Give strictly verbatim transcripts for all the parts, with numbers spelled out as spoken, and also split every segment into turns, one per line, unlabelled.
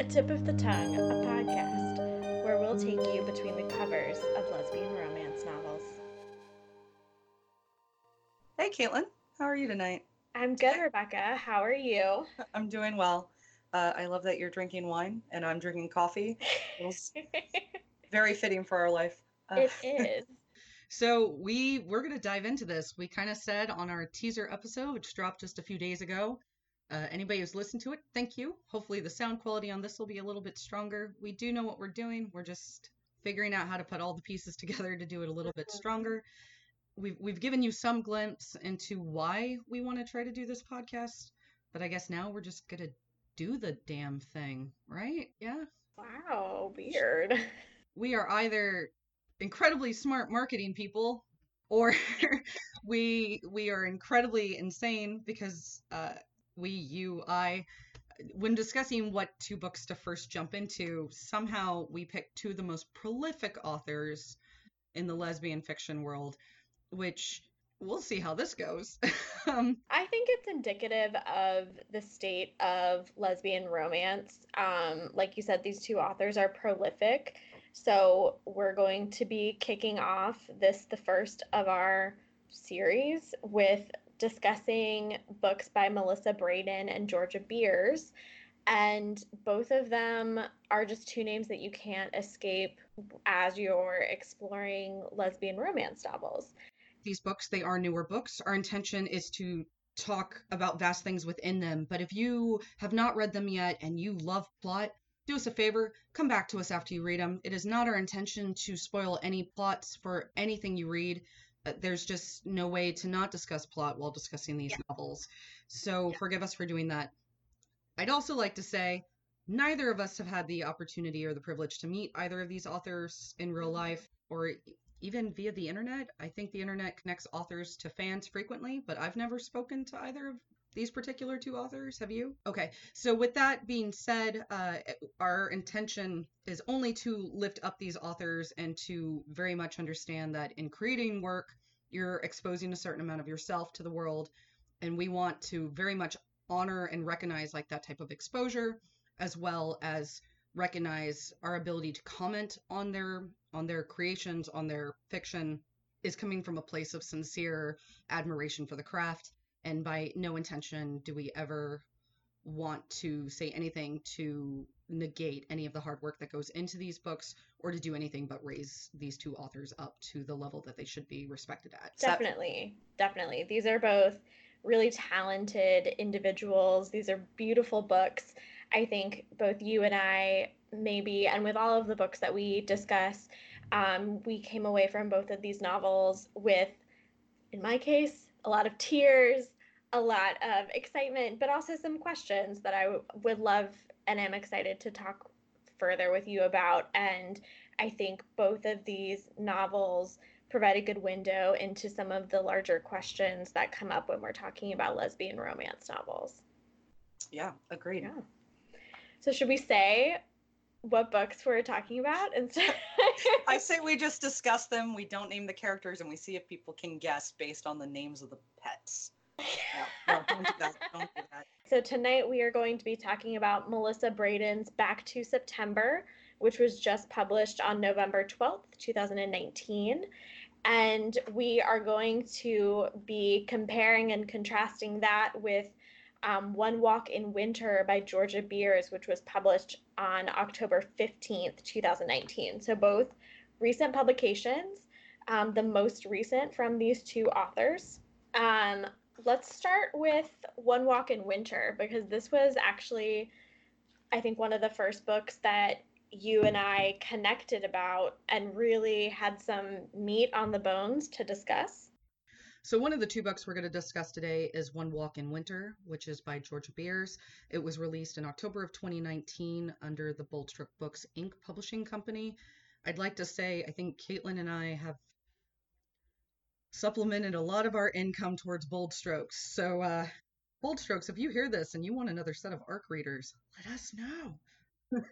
A Tip of the Tongue, a podcast where we'll take you between the covers of lesbian romance novels.
Hey, Caitlin. How are you tonight?
I'm good, Rebecca. How are you?
I'm doing well. Uh, I love that you're drinking wine and I'm drinking coffee. Feels very fitting for our life. Uh,
It is.
So we we're gonna dive into this. We kind of said on our teaser episode, which dropped just a few days ago. Uh, anybody who's listened to it, thank you. Hopefully the sound quality on this will be a little bit stronger. We do know what we're doing. We're just figuring out how to put all the pieces together to do it a little bit stronger. We've we've given you some glimpse into why we want to try to do this podcast, but I guess now we're just gonna do the damn thing, right? Yeah.
Wow, weird.
We are either incredibly smart marketing people or we we are incredibly insane because uh we you I when discussing what two books to first jump into, somehow we picked two of the most prolific authors in the lesbian fiction world, which we'll see how this goes. um,
I think it's indicative of the state of lesbian romance. Um, like you said, these two authors are prolific. So we're going to be kicking off this, the first of our series, with discussing books by Melissa Braden and Georgia Beers. And both of them are just two names that you can't escape as you're exploring lesbian romance novels.
These books, they are newer books. Our intention is to talk about vast things within them. But if you have not read them yet and you love plot, do us a favor, come back to us after you read them. It is not our intention to spoil any plots for anything you read. Uh, there's just no way to not discuss plot while discussing these
Yeah.
novels. So
Yeah.
forgive us for doing that. I'd also like to say neither of us have had the opportunity or the privilege to meet either of these authors in real life or even via the internet. I think the internet connects authors to fans frequently, but I've never spoken to either of these particular two authors. Have you? Okay. So with that being said, uh, our intention is only to lift up these authors and to very much understand that in creating work, you're exposing a certain amount of yourself to the world. And we want to very much honor and recognize like that type of exposure, as well as recognize our ability to comment on their on their creations, on their fiction, is coming from a place of sincere admiration for the craft. And by no intention do we ever want to say anything to negate any of the hard work that goes into these books or to do anything but raise these two authors up to the level that they should be respected at.
Definitely, definitely. These are both really talented individuals. These are beautiful books. I think both you and I, maybe, and with all of the books that we discuss, um, we came away from both of these novels with, in my case, a lot of tears, a lot of excitement, but also some questions that I w- would love and am excited to talk further with you about. And I think both of these novels provide a good window into some of the larger questions that come up when we're talking about lesbian romance novels.
Yeah, agreed.
Yeah. So should we say what books we're talking about instead?
I say we just discuss them, we don't name the characters, and we see if people can guess based on the names of the pets. No, no, don't do that. Don't do that.
So tonight we are going to be talking about Melissa Braden's Back to September, which was just published on November twelfth, twenty nineteen. And we are going to be comparing and contrasting that with um, One Walk in Winter by Georgia Beers, which was published on October fifteenth, twenty nineteen. So both recent publications, um, the most recent from these two authors. Um, let's start with One Walk in Winter, because this was actually, I think, one of the first books that you and I connected about and really had some meat on the bones to discuss.
So one of the two books we're going to discuss today is One Walk in Winter, which is by Georgia Beers. It was released in October of twenty nineteen under the Boldstroke Books Incorporated publishing company. I'd like to say I think Caitlin and I have supplemented a lot of our income towards Boldstrokes. So uh, Boldstrokes, if you hear this and you want another set of ARC readers, let us know.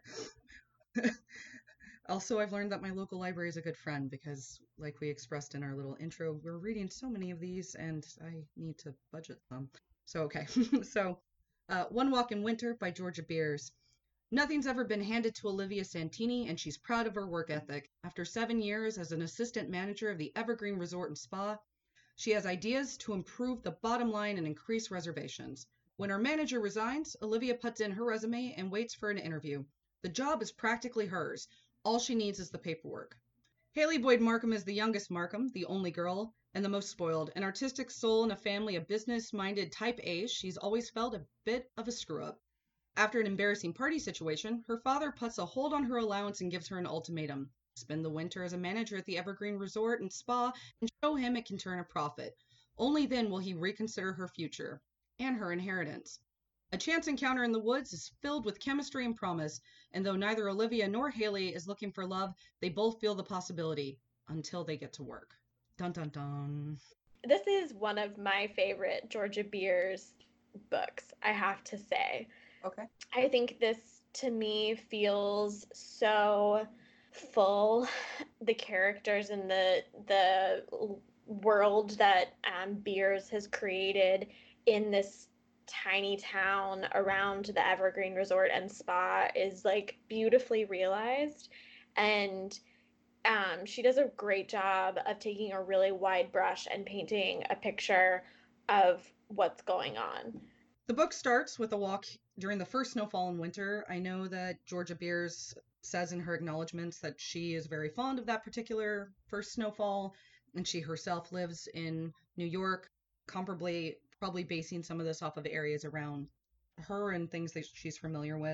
Also, I've learned that my local library is a good friend because, like we expressed in our little intro, we're reading so many of these and I need to budget them. So, okay. so, uh, One Walk in Winter by Georgia Beers. Nothing's ever been handed to Olivia Santini, and she's proud of her work ethic. After seven years as an assistant manager of the Evergreen Resort and Spa, she has ideas to improve the bottom line and increase reservations. When her manager resigns, Olivia puts in her resume and waits for an interview. The job is practically hers. All she needs is the paperwork. Haley Boyd Markham is the youngest Markham, the only girl, and the most spoiled. An artistic soul in a family of business-minded type A's, she's always felt a bit of a screw-up. After an embarrassing party situation, her father puts a hold on her allowance and gives her an ultimatum. Spend the winter as a manager at the Evergreen Resort and Spa and show him it can turn a profit. Only then will he reconsider her future and her inheritance. A chance encounter in the woods is filled with chemistry and promise, and though neither Olivia nor Haley is looking for love, they both feel the possibility until they get to work. Dun dun dun.
This is one of my favorite Georgia Beers books, I have to say.
Okay.
I think this, to me, feels so full. The characters and the the world that um, Beers has created in this tiny town around the Evergreen Resort and Spa is like beautifully realized, and um, she does a great job of taking a really wide brush and painting a picture of what's going on.
The book starts with a walk during the first snowfall in winter. I know that Georgia Beers says in her acknowledgments that she is very fond of that particular first snowfall, and she herself lives in New York, comparably probably basing some of this off of areas around her and things that she's familiar with.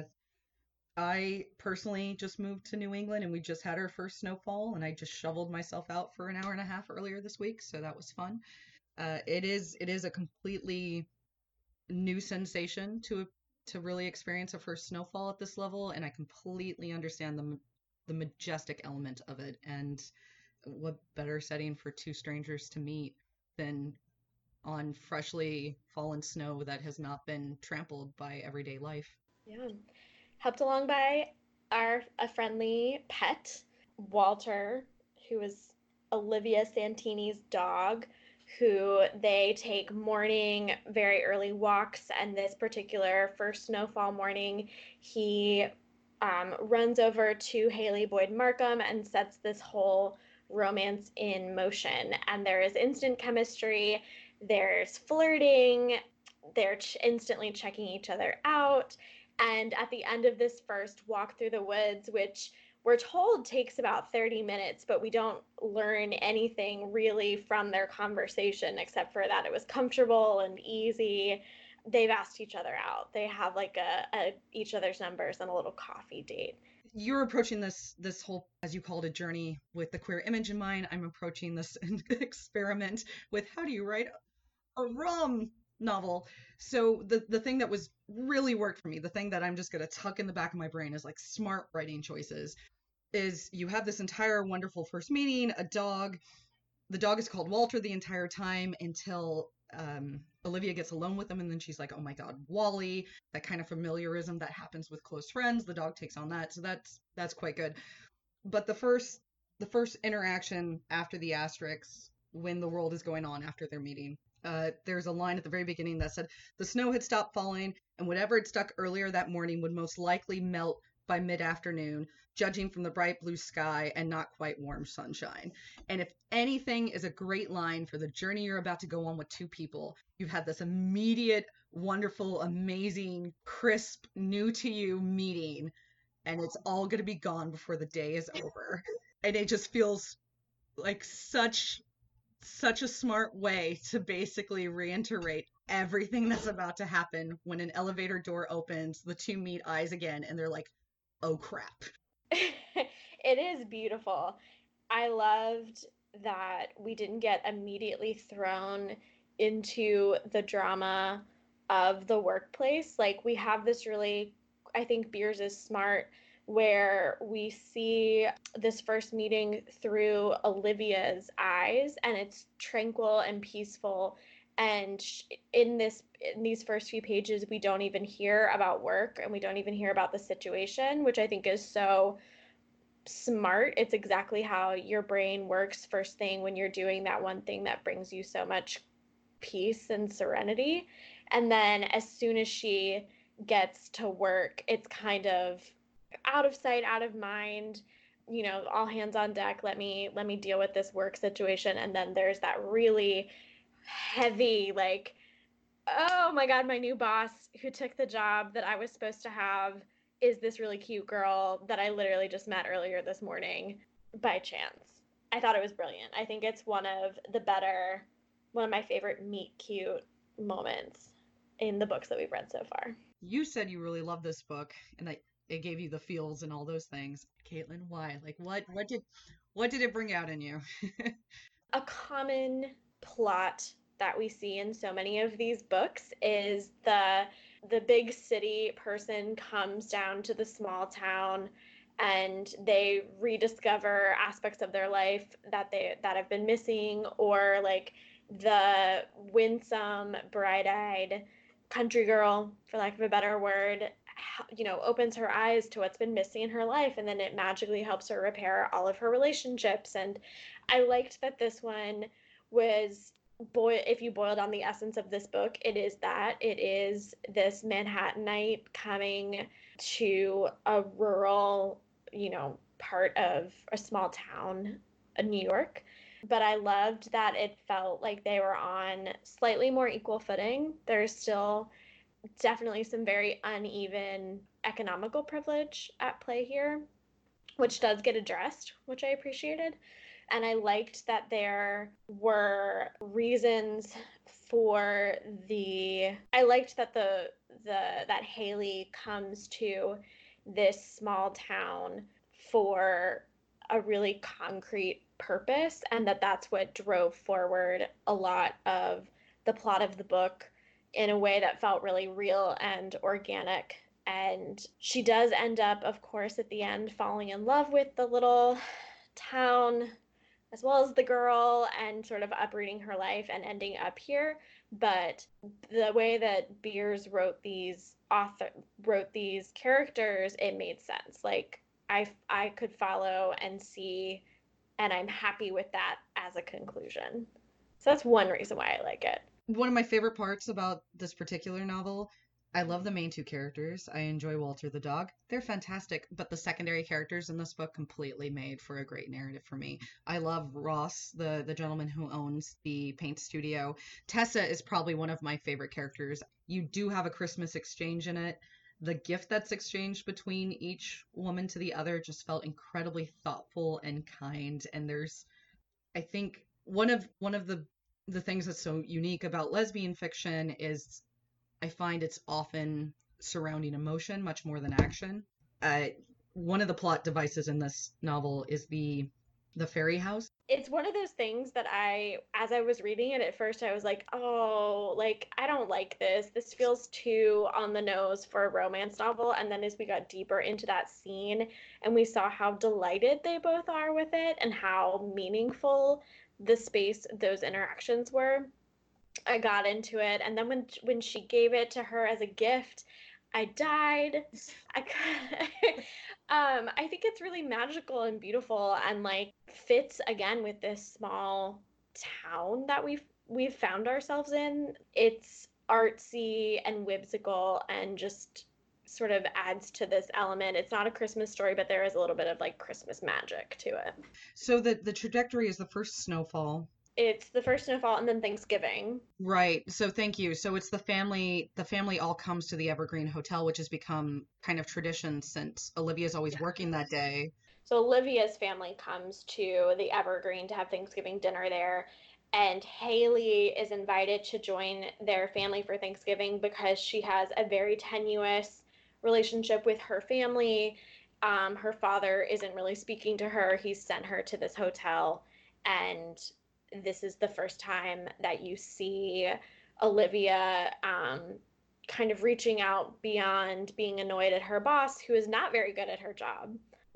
I personally just moved to New England, and we just had our first snowfall, and I just shoveled myself out for an hour and a half earlier this week, so that was fun. Uh, it is it is a completely new sensation to to really experience a first snowfall at this level, and I completely understand the the majestic element of it. And what better setting for two strangers to meet than on freshly fallen snow that has not been trampled by everyday life.
Yeah. Helped along by our a friendly pet, Walter, who is Olivia Santini's dog, who they take morning, very early walks. And this particular first snowfall morning, he um, runs over to Haley Boyd Markham and sets this whole romance in motion. And there is instant chemistry, there's flirting, they're ch- instantly checking each other out. And at the end of this first walk through the woods, which we're told takes about thirty minutes, but we don't learn anything really from their conversation except for that it was comfortable and easy. They've asked each other out. They have like a, a each other's numbers and a little coffee date.
You're approaching this this whole, as you called it, journey with the queer image in mind. I'm approaching this experiment with how do you write a rom novel. So the the thing that was really worked for me, the thing that I'm just gonna tuck in the back of my brain is like smart writing choices, is you have this entire wonderful first meeting, a dog. The dog is called Walter the entire time until um, Olivia gets alone with him, and then she's like, oh my god, Wally, that kind of familiarism that happens with close friends. The dog takes on that, so that's that's quite good. But the first the first interaction after the asterisks, when the world is going on after their meeting, uh, there's a line at the very beginning that said, the snow had stopped falling, and whatever had stuck earlier that morning would most likely melt by mid-afternoon, judging from the bright blue sky and not quite warm sunshine. And if anything is a great line for the journey you're about to go on with two people, you've had this immediate, wonderful, amazing, crisp, new to you meeting, and it's all going to be gone before the day is over. And it just feels like such such a smart way to basically reiterate everything that's about to happen when an elevator door opens, the two meet eyes again, and they're like, oh crap.
It is beautiful. I loved that we didn't get immediately thrown into the drama of the workplace. Like, we have this really, I think Beers is smart, where we see this first meeting through Olivia's eyes, and it's tranquil and peaceful. And in this in these first few pages, we don't even hear about work, and we don't even hear about the situation, which I think is so smart. It's exactly how your brain works first thing when you're doing that one thing that brings you so much peace and serenity. And then as soon as she gets to work, it's kind of out of sight, out of mind, you know, all hands on deck, let me let me deal with this work situation. And then there's that really heavy, like, oh my God, my new boss who took the job that I was supposed to have is this really cute girl that I literally just met earlier this morning by chance. I thought it was brilliant. I think it's one of the better, one of my favorite meet cute moments in the books that we've read so far.
You said you really love this book, and I, it gave you the feels and all those things. Caitlin, why? Like, what, what did, what did it bring out in you?
A common plot that we see in so many of these books is the the big city person comes down to the small town and they rediscover aspects of their life that they that have been missing, or like the winsome, bright-eyed country girl, for lack of a better word, you know, opens her eyes to what's been missing in her life, and then it magically helps her repair all of her relationships. And I liked that this one was, boy, if you boil down the essence of this book, it is that it is this Manhattanite coming to a rural, you know, part of a small town in New York. But I loved that it felt like they were on slightly more equal footing. There's still definitely some very uneven economical privilege at play here, which does get addressed, which I appreciated. And I liked that there were reasons for the I liked that the the that Haley comes to this small town for a really concrete purpose, and that that's what drove forward a lot of the plot of the book in a way that felt really real and organic. And she does end up, of course, at the end falling in love with the little town as well as the girl, and sort of uprooting her life and ending up here. But the way that Beers wrote these author wrote these characters, it made sense. Like I I could follow and see, and I'm happy with that as a conclusion. So that's one reason why I like it.
One of my favorite parts about this particular novel, I love the main two characters. I enjoy Walter the dog. They're fantastic, but the secondary characters in this book completely made for a great narrative for me. I love Ross, the, the gentleman who owns the paint studio. Tessa is probably one of my favorite characters. You do have a Christmas exchange in it. The gift that's exchanged between each woman to the other just felt incredibly thoughtful and kind. And there's, I think, one of one of the the things that's so unique about lesbian fiction is I find it's often surrounding emotion much more than action. Uh, one of the plot devices in this novel is the the fairy house.
It's one of those things that I, as I was reading it at first, I was like, oh, like, I don't like this. This feels too on the nose for a romance novel. And then as we got deeper into that scene and we saw how delighted they both are with it and how meaningful the space those interactions were, I got into it. And then when when she gave it to her as a gift, I died. I um I think it's really magical and beautiful, and like fits again with this small town that we've we've found ourselves in. It's artsy and whimsical and just sort of adds to this element. It's not a Christmas story, but there is a little bit of like Christmas magic to it.
So the the trajectory is the first snowfall.
It's the first snowfall and then Thanksgiving.
Right. So thank you. So it's the family, the family all comes to the Evergreen Hotel, which has become kind of tradition since Olivia's always
Yes.
working that day.
So Olivia's family comes to the Evergreen to have Thanksgiving dinner there, and Haley is invited to join their family for Thanksgiving because she has a very tenuous relationship with her family. Um, her father isn't really speaking to her. He's sent her to this hotel, and this is the first time that you see Olivia um, kind of reaching out beyond being annoyed at her boss, who is not very good at her job.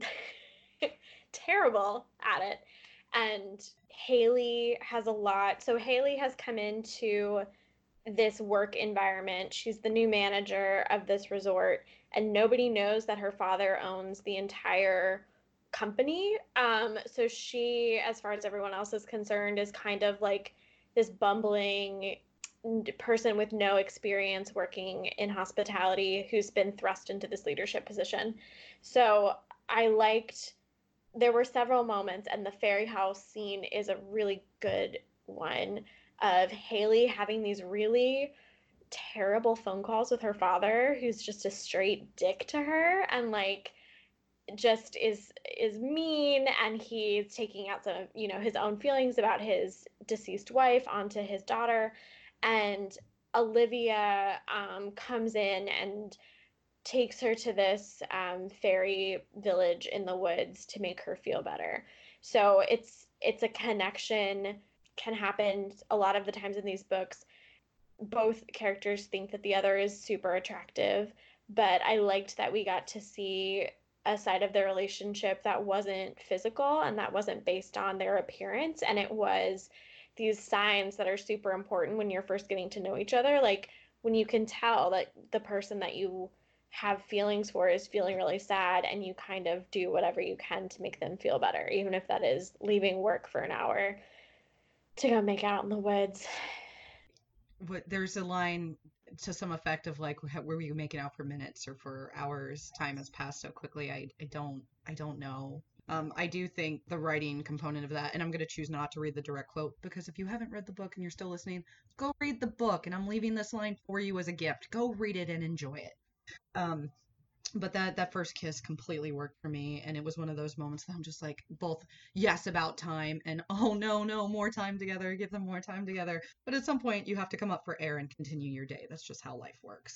Terrible at it. And Haley has a lot. So Haley has come into this work environment. She's the new manager of this resort, and nobody knows that her father owns the entire company. Um, so she, as far as everyone else is concerned, is kind of like this bumbling n- person with no experience working in hospitality who's been thrust into this leadership position. So I liked, there were several moments, and the fairy house scene is a really good one, of Haley having these really terrible phone calls with her father, who's just a straight dick to her, and like just is is mean, and he's taking out some of, you know, his own feelings about his deceased wife onto his daughter. And Olivia um, comes in and takes her to this um, fairy village in the woods to make her feel better. So it's it's a connection, can happen a lot of the times in these books. Both characters think that the other is super attractive, but I liked that we got to see a side of their relationship that wasn't physical and that wasn't based on their appearance, and it was these signs that are super important when you're first getting to know each other, like when you can tell that the person that you have feelings for is feeling really sad, and you kind of do whatever you can to make them feel better, even if that is leaving work for an hour to go make out in the woods.
But there's a line to some effect of like, "Wh- were you making out for minutes or for hours? Time has passed so quickly. I, I don't I don't know. Um, I do think the writing component of that, and I'm going to choose not to read the direct quote, because if you haven't read the book and you're still listening, go read the book, and I'm leaving this line for you as a gift. Go read it and enjoy it. Um, but that that first kiss completely worked for me, and it was one of those moments that I'm just like, both yes about time and oh no no more time together, give them more time together, but at some point you have to come up for air and continue your day. That's just how life works.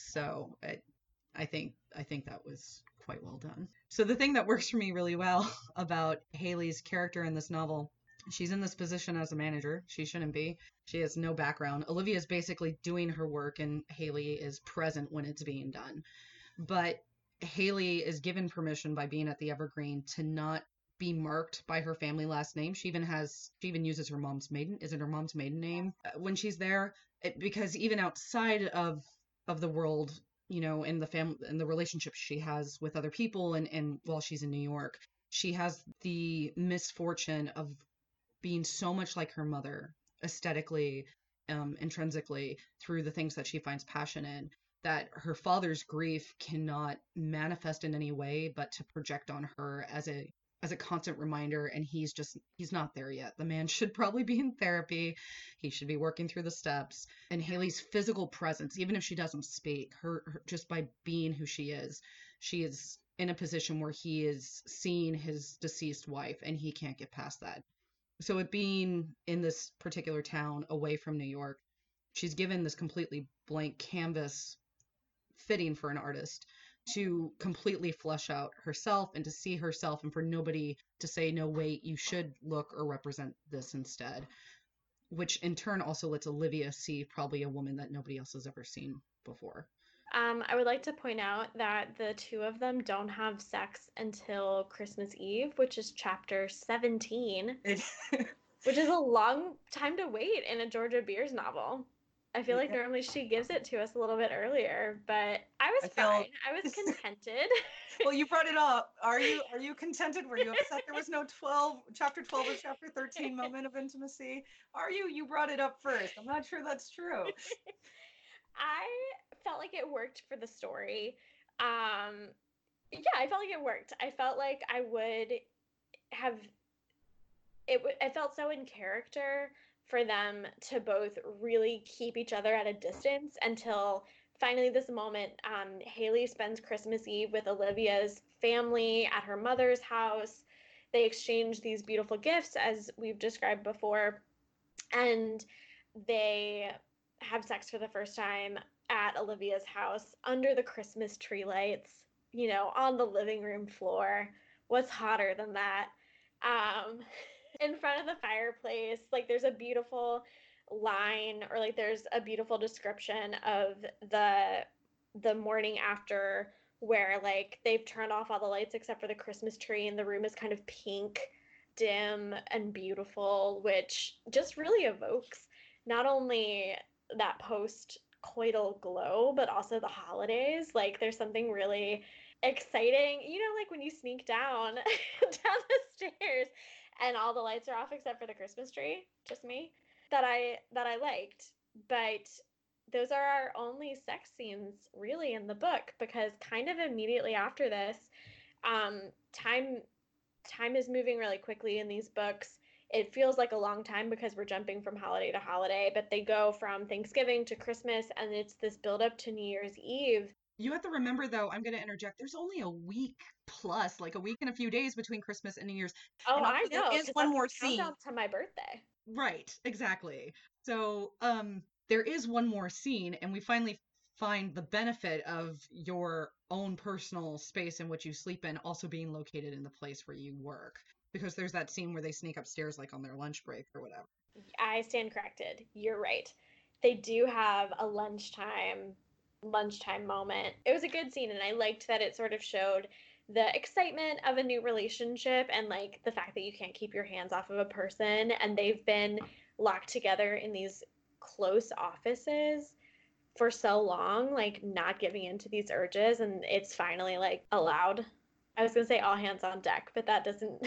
So I, I think I think that was quite well done. So the thing that works for me really well about Haley's character in this novel, she's in this position as a manager. She shouldn't be. She has no background. Olivia is basically doing her work, and Haley is present when it's being done. But Haley is given permission by being at the Evergreen to not be marked by her family last name. She even has, she even uses her mom's maiden, is it her mom's maiden name uh, when she's there? It, because even outside of of the world, you know, in the family and the relationships she has with other people, and and while she's in New York, she has the misfortune of being so much like her mother aesthetically, um, intrinsically, through the things that she finds passion in, that her father's grief cannot manifest in any way but to project on her as a as a constant reminder. And he's just he's not there yet. The man should probably be in therapy. He should be working through the steps. And Haley's physical presence, even if she doesn't speak, her, her just by being who she is, she is in a position where he is seeing his deceased wife, and he can't get past that. So it being in this particular town away from New York, she's given this completely blank canvas fitting for an artist to completely flesh out herself and to see herself, and for nobody to say, no, wait, you should look or represent this instead, which in turn also lets Olivia see probably a woman that nobody else has ever seen before.
Um, I would like to point out that the two of them don't have sex until Christmas Eve, which is chapter seventeen,
It,
which is a long time to wait in a Georgia Beers novel. I feel like
Yeah.
normally she gives it to us a little bit earlier, but I was
I feel-
fine. I was contented.
well, you brought it up. Are you are you contented? Were you upset there was no twelve chapter twelve or chapter thirteen moment of intimacy? Are you? You brought it up first. I'm not sure that's true.
I felt like it worked for the story. Um, yeah, I felt like it worked. I felt like I would have it. w- I felt so in character for them to both really keep each other at a distance until finally this moment. Um, Haley spends Christmas Eve with Olivia's family at her mother's house. They exchange these beautiful gifts, as we've described before, and they have sex for the first time at Olivia's house under the Christmas tree lights, you know, on the living room floor. What's hotter than that? Um, in front of the fireplace, like there's a beautiful line, or like there's a beautiful description of the the morning after, where like they've turned off all the lights except for the Christmas tree, and the room is kind of pink, dim and beautiful, which just really evokes not only that post coital glow, but also the holidays. Like there's something really exciting, you know, like when you sneak down down the stairs and all the lights are off except for the Christmas tree, just me, that I that I liked. but those are our only sex scenes really in the book, because kind of immediately after this, um, time time is moving really quickly in these books. It feels like a long time because we're jumping from holiday to holiday, but they go from Thanksgiving to Christmas, and it's this build up to New Year's Eve.
You have to remember, though, I'm going to interject, there's only a week plus, like a week and a few days between Christmas and New Year's.
Oh,
And
I
also there
know,
is
because
one
that's
more
the
scene.
countdown to my birthday.
Right, exactly. So, um, there is one more scene, and we finally find the benefit of your own personal space in which you sleep in also being located in the place where you work. Because there's that scene where they sneak upstairs, like on their lunch break or whatever.
I stand corrected. You're right. They do have a lunchtime lunchtime moment. It was a good scene, and I liked that it sort of showed the excitement of a new relationship, and like the fact that you can't keep your hands off of a person, and they've been locked together in these close offices for so long, like not giving into these urges, and it's finally like allowed. I was gonna say all hands on deck, but that doesn't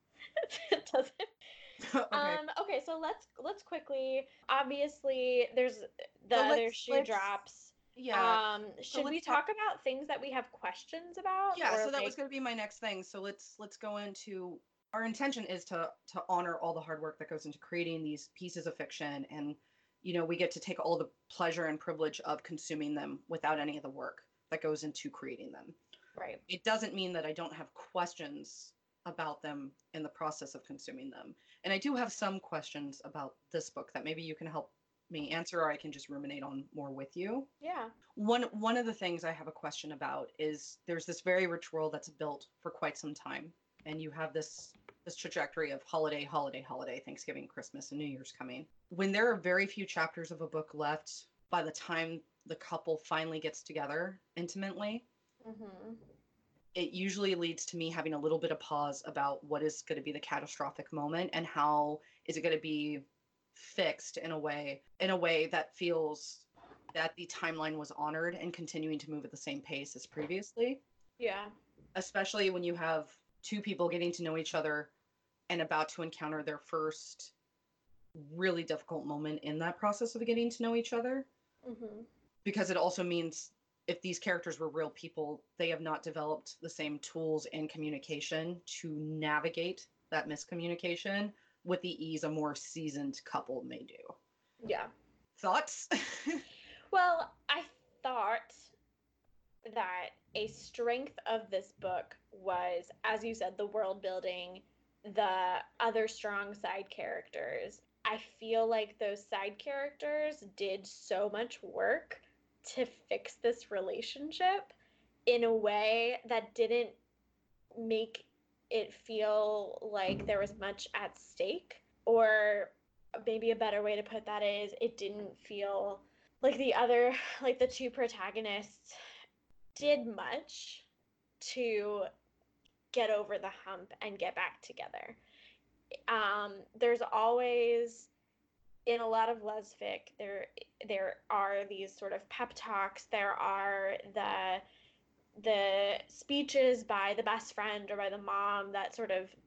it doesn't.
Okay.
Um, okay, so let's let's quickly. Obviously, there's the
So
other
let's-
shoe
let's-
drops.
Yeah.
Um, should we
let's talk-
talk about things that we have questions about?
Yeah,
or,
so that was
like-
going to be my next thing. So let's let's go into our intention is to to honor all the hard work that goes into creating these pieces of fiction, and you know, we get to take all the pleasure and privilege of consuming them without any of the work that goes into creating them.
Right.
It doesn't mean that I don't have questions about them in the process of consuming them. And I do have some questions about this book that maybe you can help me answer, or I can just ruminate on more with you.
Yeah.
One one of the things I have a question about is there's this very rich world that's built for quite some time, and you have this this trajectory of holiday, holiday, holiday, Thanksgiving, Christmas, and New Year's coming. When there are very few chapters of a book left by the time the couple finally gets together intimately,
Mm-hmm.
it usually leads to me having a little bit of pause about what is going to be the catastrophic moment, and how is it going to be fixed in a way in a way that feels that the timeline was honored and continuing to move at the same pace as previously.
Yeah.
Especially when you have two people getting to know each other and about to encounter their first really difficult moment in that process of getting to know each other.
Mm-hmm.
Because it also means if these characters were real people, they have not developed the same tools in communication to navigate that miscommunication with the ease a more seasoned couple may do.
Yeah.
Thoughts?
Well, I thought that a strength of this book was, as you said, the world building, the other strong side characters. I feel like those side characters did so much work to fix this relationship in a way that didn't make it feel like there was much at stake. Or maybe a better way to put that is it didn't feel like the other, like the two protagonists did much to get over the hump and get back together. Um, there's always, in a lot of lesfic, there there are these sort of pep talks. There are the the speeches by the best friend or by the mom that sort of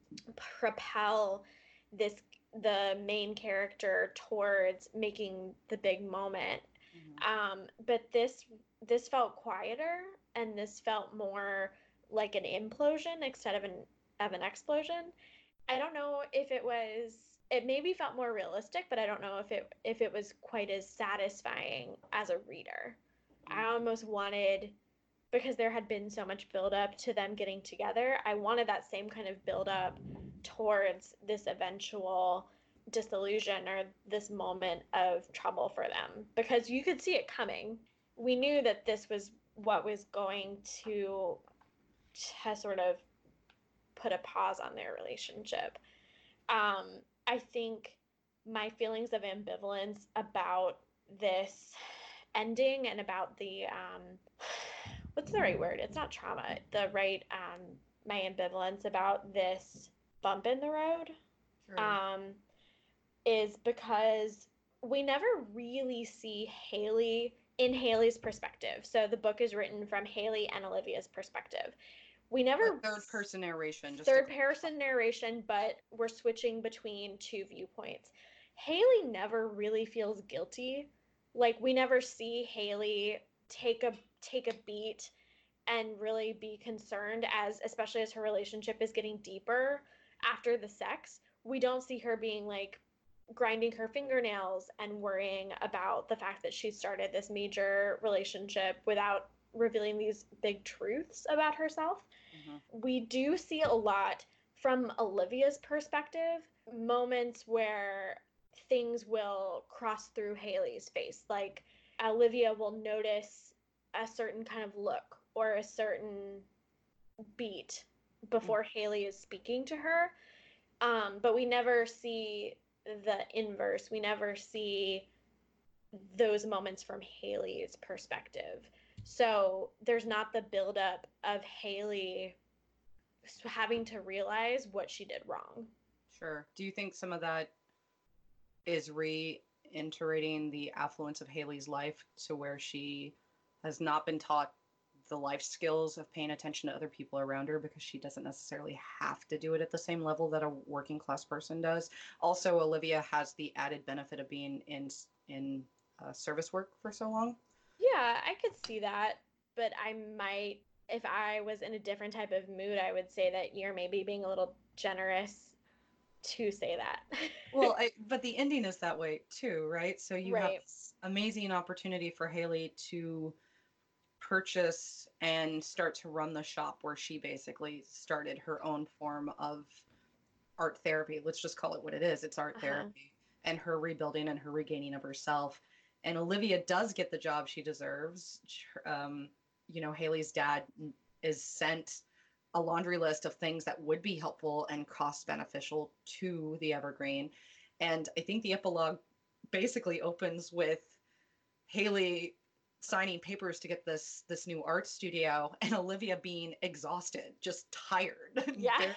propel this the main character towards making the big moment. Mm-hmm. Um, but this this felt quieter, and this felt more like an implosion instead of an of an explosion. I don't know if it was, it maybe felt more realistic, but I don't know if it if it was quite as satisfying as a reader. Mm-hmm. I almost wanted, because there had been so much buildup to them getting together, I wanted that same kind of buildup towards this eventual disillusion or this moment of trouble for them, because you could see it coming. We knew that this was what was going to, to sort of put a pause on their relationship. Um, I think my feelings of ambivalence about this ending and about the, um, what's the right word? It's not trauma. The right, um, my ambivalence about this bump in the road, sure. um, is because we never really see Haley in Haley's perspective. So the book is written from Haley and Olivia's perspective. We never
third person narration. Just
third person narration, but we're switching between two viewpoints. Haley never really feels guilty Like we never see Haley take a take a beat and really be concerned as especially as her relationship is getting deeper after the sex. We don't see her being like grinding her fingernails and worrying about the fact that she started this major relationship without revealing these big truths about herself. Mm-hmm. We do see a lot from Olivia's perspective, moments where things will cross through Haley's face. Like Olivia will notice a certain kind of look or a certain beat before mm-hmm. Haley is speaking to her. Um, but we never see the inverse. We never see those moments from Haley's perspective. So there's not the buildup of Haley having to realize what she did wrong.
Sure. Do you think some of that is reiterating the affluence of Haley's life to where she has not been taught the life skills of paying attention to other people around her because she doesn't necessarily have to do it at the same level that a working class person does? Also, Olivia has the added benefit of being in in uh, service work for so long.
Yeah, I could see that, but I might, if I was in a different type of mood, I would say that you're maybe being a little generous to say that.
Well, I, but the ending is that way too, right? So you
right.
have this amazing opportunity for Haley to purchase and start to run the shop where she basically started her own form of art therapy. Let's just call it what it is. It's art uh-huh. therapy, and her rebuilding and her regaining of herself. And Olivia does get the job she deserves. Um, you know, Haley's dad is sent a laundry list of things that would be helpful and cost beneficial to the Evergreen. And I think the epilogue basically opens with Haley signing papers to get this this new art studio and Olivia being exhausted, just tired.
Yeah.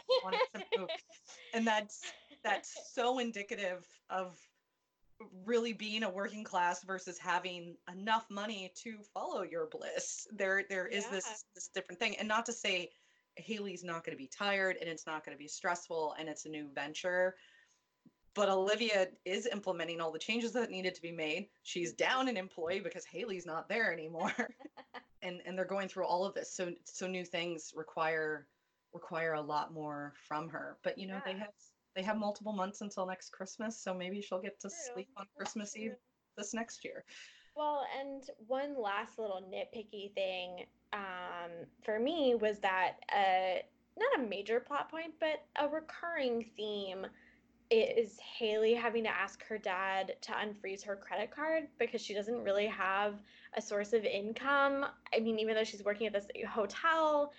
And that's that's so indicative of really being a working class versus having enough money to follow your bliss. There there is yeah. this this different thing. And not to say Haley's not going to be tired and it's not going to be stressful and it's a new venture. But Olivia is implementing all the changes that needed to be made. She's down an employee because Haley's not there anymore. and and they're going through all of this. So so new things require require a lot more from her. But you know, yeah. they have they have multiple months until next Christmas, so maybe she'll get to True. sleep on Christmas Eve this next year.
Well, and one last little nitpicky thing um, for me was that uh, not a major plot point, but a recurring theme is Haley having to ask her dad to unfreeze her credit card because she doesn't really have a source of income. I mean, even though she's working at this hotel.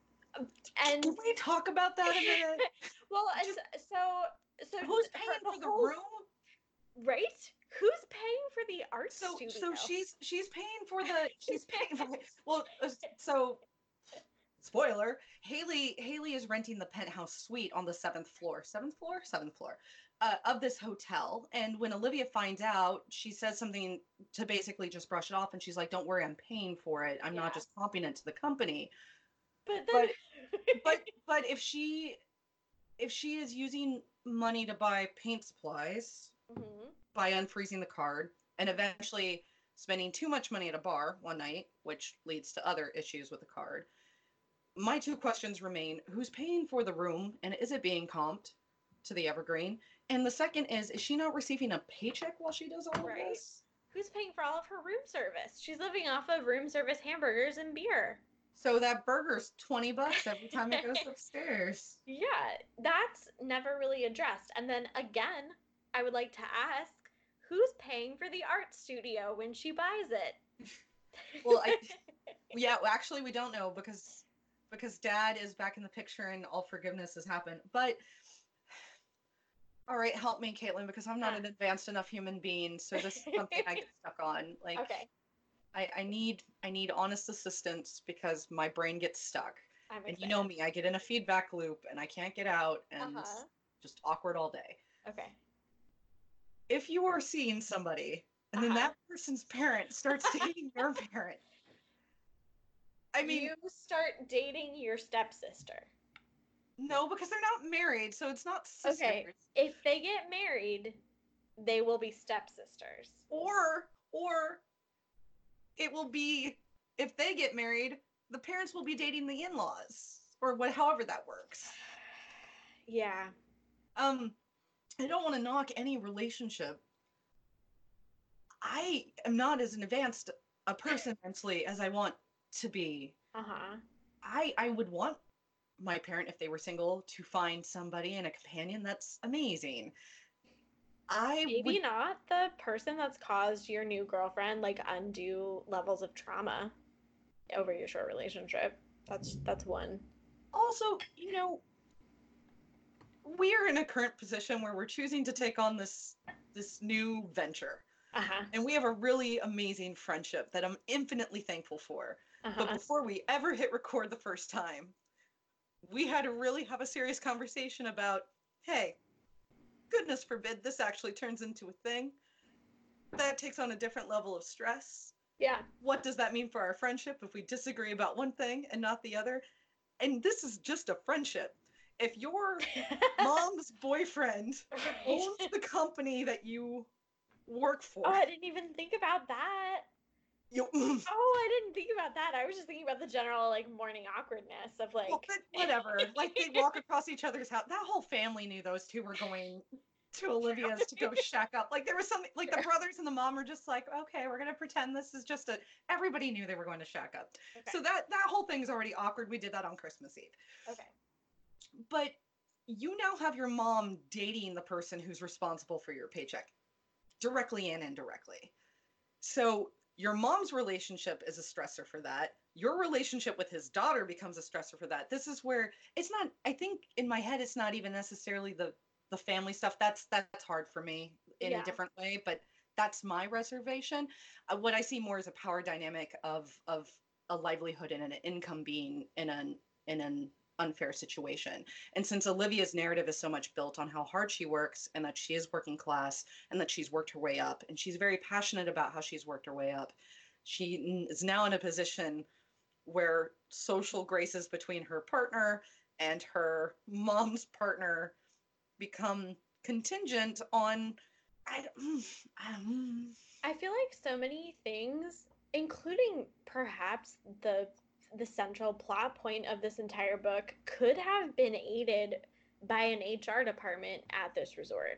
And
can we talk about that a minute?
Well, Just, so so
who's paying
her,
for the
whole,
room?
Right? Who's paying for the art
so,
studio?
So she's she's paying for the she's paying for well so spoiler, Haley Haley is renting the penthouse suite on the seventh floor, seventh floor, seventh floor uh, of this hotel. And when Olivia finds out, she says something to basically just brush it off. And she's like, "Don't worry, I'm paying for it. I'm yeah. not just comping it to the company."
But then...
but, but but if she if she is using money to buy paint supplies mm-hmm. by unfreezing the card and eventually spending too much money at a bar one night, which leads to other issues with the card. My two questions remain: who's paying for the room, and is it being comped to the Evergreen? And the second is, is she not receiving a paycheck while she does all
right.
of this?
Who's paying for all of her room service? She's living off of room service hamburgers and beer.
So that burger's twenty bucks every time it goes upstairs.
Yeah, that's never really addressed. And then again, I would like to ask, who's paying for the art studio when she buys it?
Well, I, yeah, well, actually we don't know because because dad is back in the picture and all forgiveness has happened. But all right, help me, Caitlin, because I'm not an advanced enough human being. So this is something I get stuck on. Like,
okay.
I, I need I need honest assistance because my brain gets stuck.
I'm
and you know me, I get in a feedback loop and I can't get out and uh-huh. just awkward all day.
Okay.
If you are seeing somebody and uh-huh. then that person's parent starts dating your parent, I mean,
you start dating your stepsister.
No, because they're not married, so it's not sisters.
Okay. If they get married, they will be stepsisters.
Or Or it will be, if they get married, the parents will be dating the in-laws, or what, however that works.
Yeah.
Um, I don't want to knock any relationship. I am not as advanced a person mentally as I want to be.
Uh-huh.
I I would want my parent, if they were single, to find somebody and a companion that's amazing. I
Maybe
would
not the person that's caused your new girlfriend like undue levels of trauma over your short relationship. That's that's one.
also, you know, we're in a current position where we're choosing to take on this this new venture.
Uh-huh.
And we have a really amazing friendship that I'm infinitely thankful for.
Uh-huh.
But before we ever hit record the first time, we had to really have a serious conversation about, hey, goodness forbid this actually turns into a thing. That takes on a different level of stress.
Yeah.
What does that mean for our friendship if we disagree about one thing and not the other? And this is just a friendship. If your mom's boyfriend
Right.
owns the company that you work for,
Oh, I didn't even think about that.
you
Oh, I didn't think about that. I was just thinking about the general like morning awkwardness of like
well, but whatever. Like they walk across each other's house. That whole family knew those two were going to Olivia's to go shack up. Like there was something like the brothers and the mom were just like, okay, we're gonna pretend this is just a. Everybody knew they were going to shack up.
Okay.
So that that whole thing's already awkward. We did that on Christmas Eve.
Okay.
But you now have your mom dating the person who's responsible for your paycheck, directly and indirectly. So your mom's relationship is a stressor for that. Your relationship with his daughter becomes a stressor for that. This is where it's not, I think in my head, it's not even necessarily the, the family stuff. That's, that's hard for me in
Yeah.
a different way, but that's my reservation. Uh, what I see more is a power dynamic of, of a livelihood and an income being in an, in an unfair situation. And since Olivia's narrative is so much built on how hard she works and that she is working class and that she's worked her way up and she's very passionate about how she's worked her way up, she is now in a position where social graces between her partner and her mom's partner become contingent on I, I,
I feel like so many things, including perhaps the the central plot point of this entire book, could have been aided by an H R department at this resort.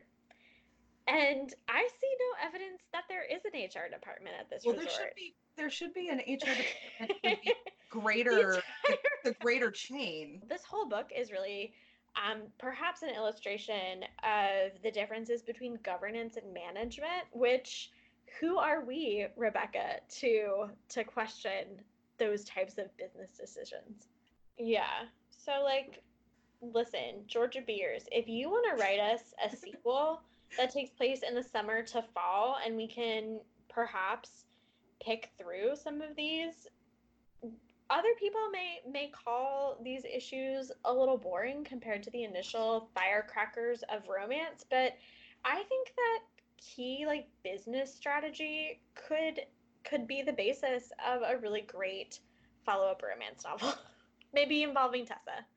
And I see no evidence that there is an H R department at this
well,
resort.
there should be there should be an H R department for the greater the, the greater chain.
This whole book is really um, perhaps an illustration of the differences between governance and management, which who are we, Rebecca, to to question those types of business decisions? Yeah. So like listen, Georgia Beers, if you want to write us a sequel that takes place in the summer to fall and we can perhaps pick through some of these, other people may may call these issues a little boring compared to the initial firecrackers of romance, but I think that key like business strategy could could be the basis of a really great follow-up romance novel. Maybe involving Tessa.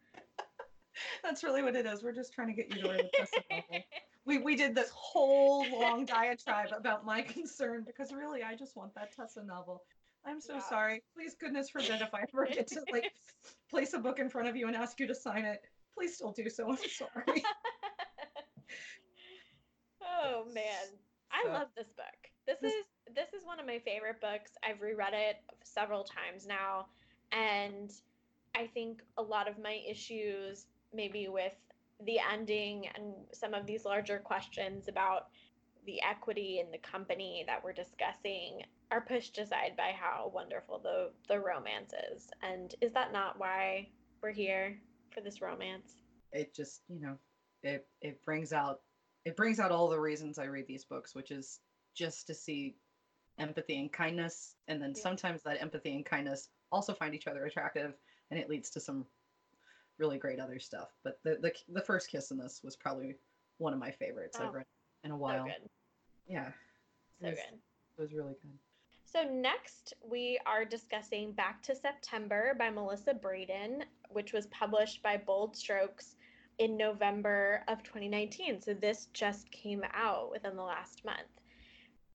That's really what it is. We're just trying to get you to write a Tessa novel. We we did this whole long diatribe about my concern because really I just want that Tessa novel. I'm so
Yeah.
sorry. Please, goodness forbid, if I ever get to like place a book in front of you and ask you to sign it, please still do so. I'm sorry.
Oh man, I
So-
love this book. This,
This-
is this is one of my favorite books. I've reread it several times now, and I think a lot of my issues maybe with the ending and some of these larger questions about the equity in the company that we're discussing are pushed aside by how wonderful the the romance is. And is that not why we're here for this romance?
It just, you know, it it brings out it brings out all the reasons I read these books, which is just to see empathy and kindness, and then
Yeah.
sometimes that empathy and kindness also find each other attractive, and it leads to some really great other stuff. But the the, the first kiss in this was probably one of my favorites
Oh,
I've read in a
So
while.
good.
Yeah,
So
It was-
good.
it was really good.
So next we are discussing Back to September by Melissa Braden, which was published by Bold Strokes in November of twenty nineteen. So this just came out within the last month.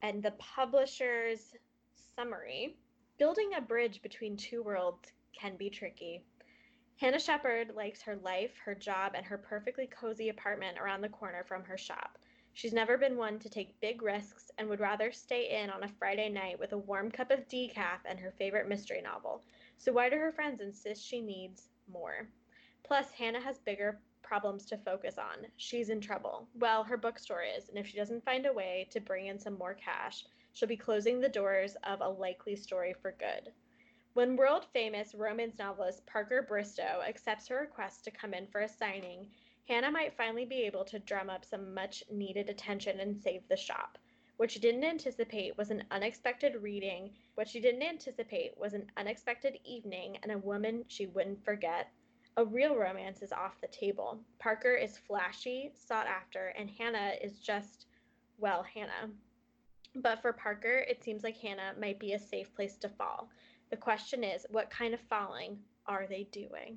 And the publisher's summary: building a bridge between two worlds can be tricky. Hannah Shepard likes her life, her job, and her perfectly cozy apartment around the corner from her shop. She's never been one to take big risks and would rather stay in on a Friday night with a warm cup of decaf and her favorite mystery novel. So why do her friends insist she needs more? Plus, Hannah has bigger problems to focus on. She's in trouble. Well, her bookstore is, and if she doesn't find a way to bring in some more cash, she'll be closing the doors of a likely story for good. When world-famous romance novelist Parker Bristow accepts her request to come in for a signing, Hannah might finally be able to drum up some much-needed attention and save the shop. What she didn't anticipate was an unexpected reading. What she didn't anticipate was an unexpected evening and a woman she wouldn't forget. A real romance is off the table. Parker is flashy, sought after, and Hannah is just, well, Hannah. But for Parker, it seems like Hannah might be a safe place to fall. The question is, what kind of falling are they doing?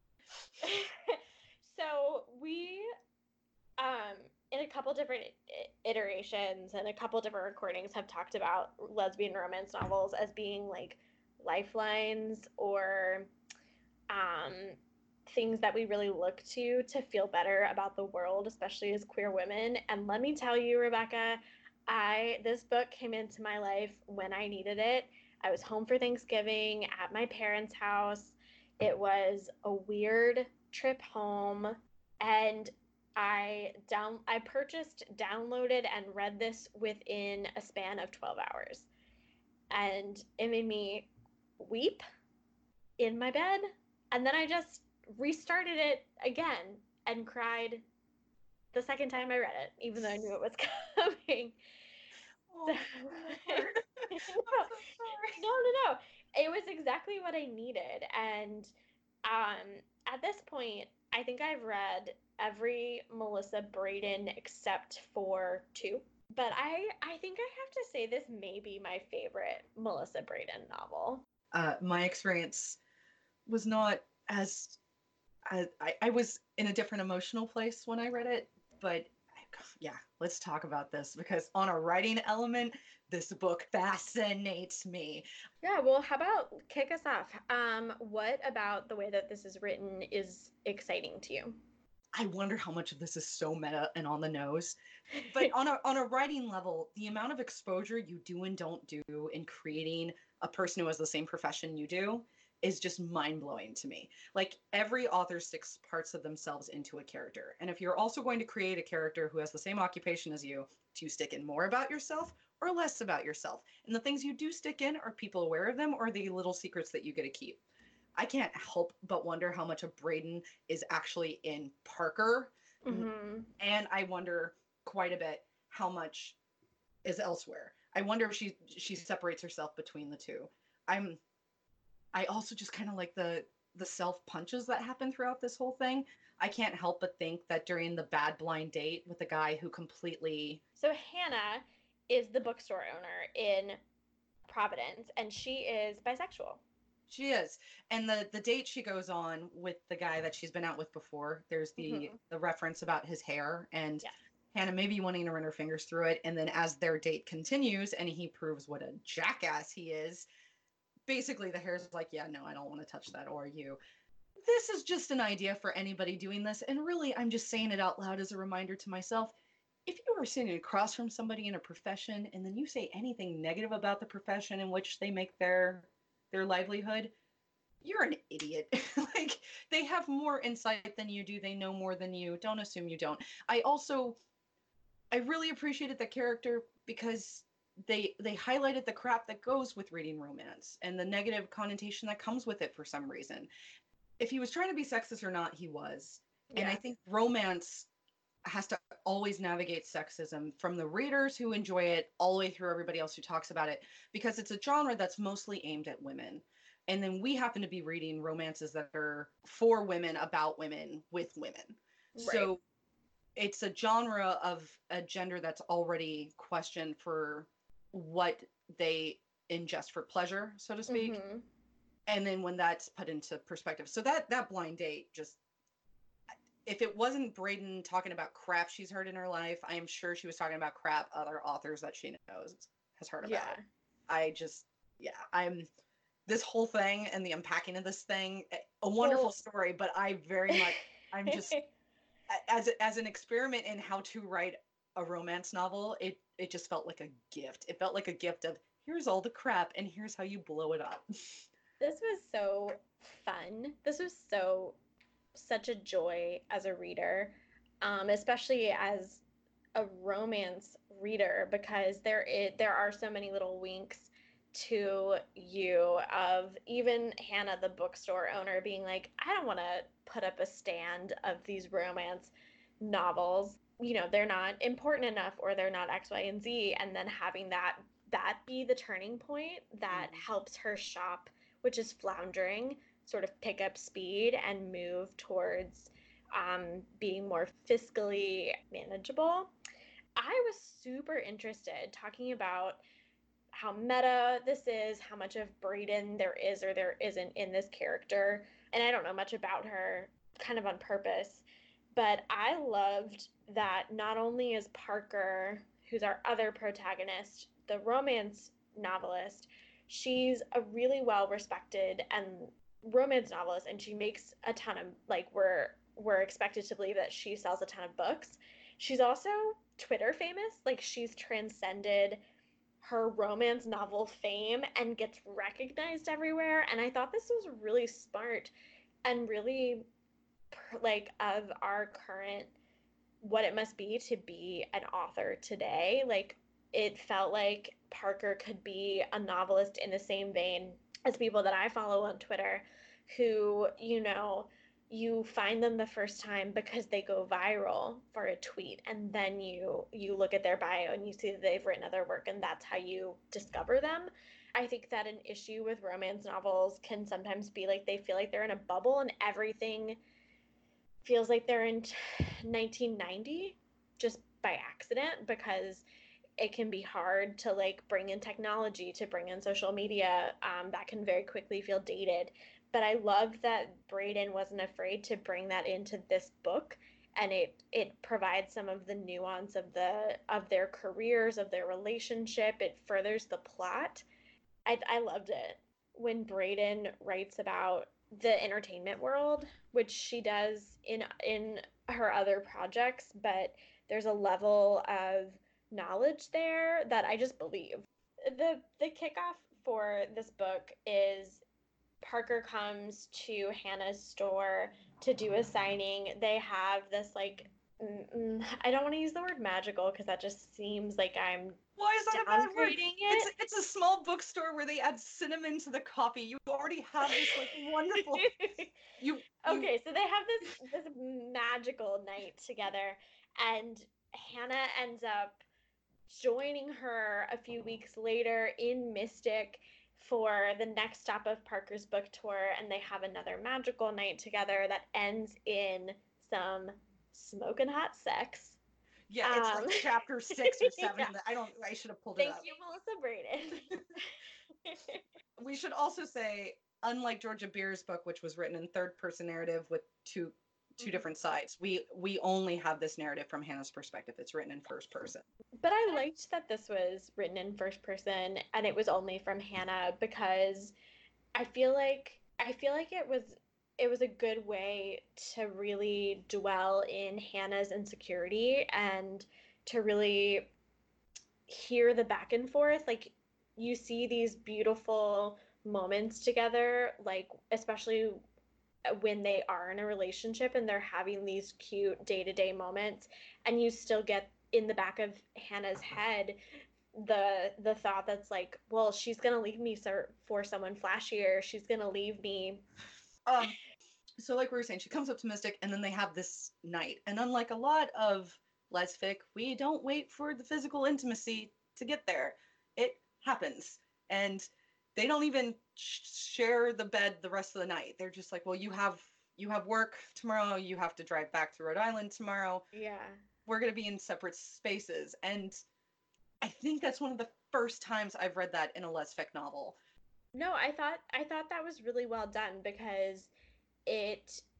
So we, um, in a couple different iterations and a couple different recordings, have talked about lesbian romance novels as being like lifelines or um, things that we really look to to feel better about the world, especially as queer women. And let me tell you, Rebecca, I this book came into my life when I needed it. I was home for Thanksgiving at my parents' house. It was a weird trip home, and I down I purchased, downloaded, and read this within a span of twelve hours. And it made me weep in my bed, and then I just restarted it again and cried the second time I read it, even though I knew it was coming.
Oh, so,
no, no, no, no. It was exactly what I needed. And um, at this point, I think I've read every Melissa Braden except for two. But I, I think I have to say this may be my favorite Melissa Braden novel.
Uh, my experience was not as, as I, I was in a different emotional place when I read it, but yeah, let's talk about this because on a writing element, this book fascinates me.
Yeah, well, how about kick us off? Um, what about the way that this is written is exciting to you?
I wonder how much of this is so meta and on the nose. But on a on a writing level, the amount of exposure you do and don't do in creating a person who has the same profession you do is just mind-blowing to me. Like every author sticks parts of themselves into a character. And if you're also going to create a character who has the same occupation as you, do you stick in more about yourself or less about yourself? And the things you do stick in, are people aware of them or are they little secrets that you get to keep? I can't help but wonder how much of Braden is actually in Parker.
Mm-hmm.
And I wonder quite a bit how much is elsewhere. I wonder if she she separates herself between the two. I'm I also just kind of like the the self punches that happen throughout this whole thing. I can't help but think that during the bad blind date with the guy who completely
So Hannah is the bookstore owner in Providence, and she is bisexual.
She is. And the the date she goes on with the guy that she's been out with before, there's the mm-hmm. the reference about his hair and yes. Hannah maybe wanting to run her fingers through it. And then as their date continues and he proves what a jackass he is, basically the hair's like, yeah, no, I don't want to touch that or you. This is just an idea for anybody doing this. And really, I'm just saying it out loud as a reminder to myself. If you are sitting across from somebody in a profession and then you say anything negative about the profession in which they make their their livelihood, you're an idiot. Like, they have more insight than you do. They know more than you. Don't assume you don't. I also, I really appreciated the character because they they highlighted the crap that goes with reading romance and the negative connotation that comes with it for some reason. If he was trying to be sexist or not, he was. Yeah. And I think romance has to always navigate sexism from the readers who enjoy it all the way through everybody else who talks about it, because it's a genre that's mostly aimed at women. And then we happen to be reading romances that are for women, about women, with women. Right. So it's a genre of a gender that's already questioned for what they ingest for pleasure, so to speak. Mm-hmm. And then when that's put into perspective. So that that blind date just, if it wasn't Braden talking about crap she's heard in her life, I am sure she was talking about crap other authors that she knows has heard
Yeah.
about. I just, yeah, I'm, this whole thing and the unpacking of this thing, a wonderful
Well-
story, but I very much, I'm just, a- as, a- as an experiment in how to write a romance novel, it, it just felt like a gift. It felt like a gift of, here's all the crap and here's how you blow it up.
This was so fun. This was so such a joy as a reader, um, especially as a romance reader, because there it there are so many little winks to you of even Hannah, the bookstore owner, being like, I don't want to put up a stand of these romance novels. You know, they're not important enough, or they're not X, Y, and Z, and then having that that be the turning point that
Mhm.
helps her shop, which is floundering, sort of pick up speed and move towards um, being more fiscally manageable. I was super interested talking about how meta this is, how much of Brayden there is or there isn't in this character. And I don't know much about her, kind of on purpose. But I loved that not only is Parker, who's our other protagonist, the romance novelist, she's a really well respected and romance novelist, and she makes a ton of, like, we're we're expected to believe that she sells a ton of books. She's also Twitter famous. Like, she's transcended her romance novel fame and gets recognized everywhere. And I thought this was really smart and really, like, of our current, what it must be to be an author today. Like, it felt like Parker could be a novelist in the same vein as people that I follow on Twitter who, you know, you find them the first time because they go viral for a tweet, and then you you look at their bio and you see that they've written other work, and that's how you discover them. I think that an issue with romance novels can sometimes be like they feel like they're in a bubble and everything feels like they're in nineteen ninety just by accident, because it can be hard to, like, bring in technology, to bring in social media, um, that can very quickly feel dated. But I loved that Brayden wasn't afraid to bring that into this book, and it it provides some of the nuance of the of their careers, of their relationship. It furthers the plot. I I loved it when Brayden writes about the entertainment world, which she does in in her other projects, but there's a level of knowledge there that I just believe. The the kickoff for this book is Parker comes to Hannah's store to do a signing. They have this, like, mm, I don't want to use the word magical because that just seems like I'm
Why is that a bad word?
downgrading
It's
it.
it's a small bookstore where they add cinnamon to the coffee. You already have this like wonderful. You, you
Okay, so they have this this magical night together, and Hannah ends up joining her a few weeks later in Mystic for the next stop of Parker's book tour, and they have another magical night together that ends in some smoking hot sex.
Yeah, it's
Um,
like chapter six or seven.
yeah.
In the, I don't. I should have pulled it
Thank
up.
you, Melissa Braden.
We should also say, unlike Georgia Beer's book, which was written in third person narrative with two two
Mhm.
different sides, we we only have this narrative from Hannah's perspective. It's written in first person.
But I liked that this was written in first person and it was only from Hannah, because I feel like I feel like it was it was a good way to really dwell in Hannah's insecurity and to really hear the back and forth. Like, you see these beautiful moments together, like, especially when they are in a relationship and they're having these cute day-to-day moments, and you still get in the back of Hannah's head the the thought that's like, well, she's gonna leave me for, for someone flashier, she's gonna leave me.
Um, so like we were saying, she comes up to Mystic, and then they have this night. And unlike a lot of lesfic, we don't wait for the physical intimacy to get there. It happens, and they don't even sh- share the bed the rest of the night. They're just like, well, you have you have work tomorrow. You have to drive back to Rhode Island tomorrow.
Yeah.
We're gonna be in separate spaces, and I think that's one of the first times I've read that in a lesfic novel.
No, I thought I thought that was really well done, because it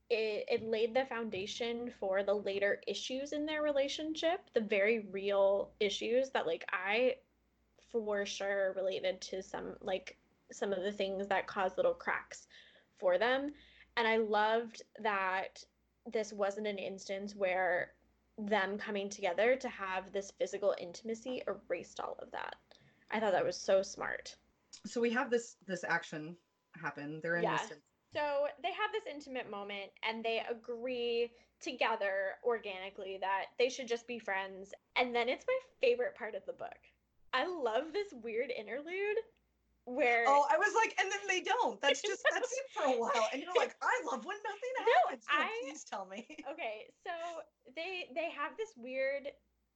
it, it laid the foundation for the later issues in their relationship, the very real issues that like I for sure related to some like some of the things that caused little cracks for them. And I loved that this wasn't an instance where them coming together to have this physical intimacy erased all of that. I thought that was so smart.
So we have this this action happen. They're in
Yeah.
this.
So they have this intimate moment and they agree together organically that they should just be friends. And then it's my favorite part of the book. I love this weird interlude where
Oh, I was like, and then they don't. That's just that's it for a while. And you're like, I love when nothing
No,
happens. No,
I-
please tell me.
okay, so they they have this weird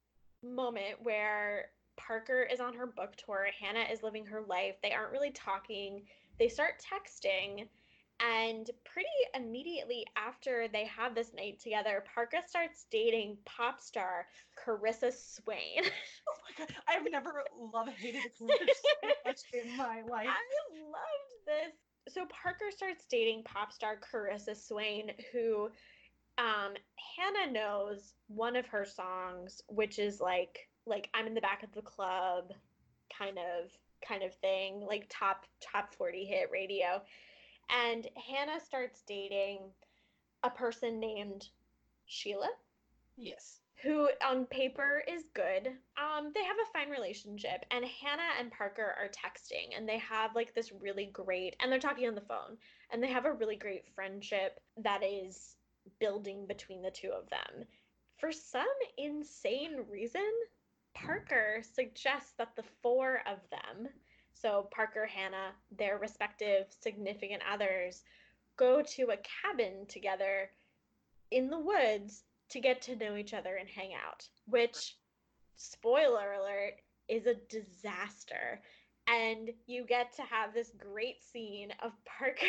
moment where Parker is on her book tour, Hannah is living her life. They aren't really talking. They start texting, and pretty immediately after they have this night together, Parker starts dating pop star Carissa Swain.
Oh my god, I've never love hated a character so much in my life.
I loved this. So Parker starts dating pop star Carissa Swain, who um, Hannah knows one of her songs, which is like like I'm in the back of the club, kind of kind of thing, like top top forty hit radio. And Hannah starts dating a person named Sheila,
Yes.
who on paper is good. Um, they have a fine relationship, and Hannah and Parker are texting, and they have like this really great, and they're talking on the phone, and they have a really great friendship that is building between the two of them. For some insane reason, Parker suggests that the four of them, so Parker, Hannah, their respective significant others, go to a cabin together in the woods to get to know each other and hang out, which, spoiler alert, is a disaster. And you get to have this great scene of Parker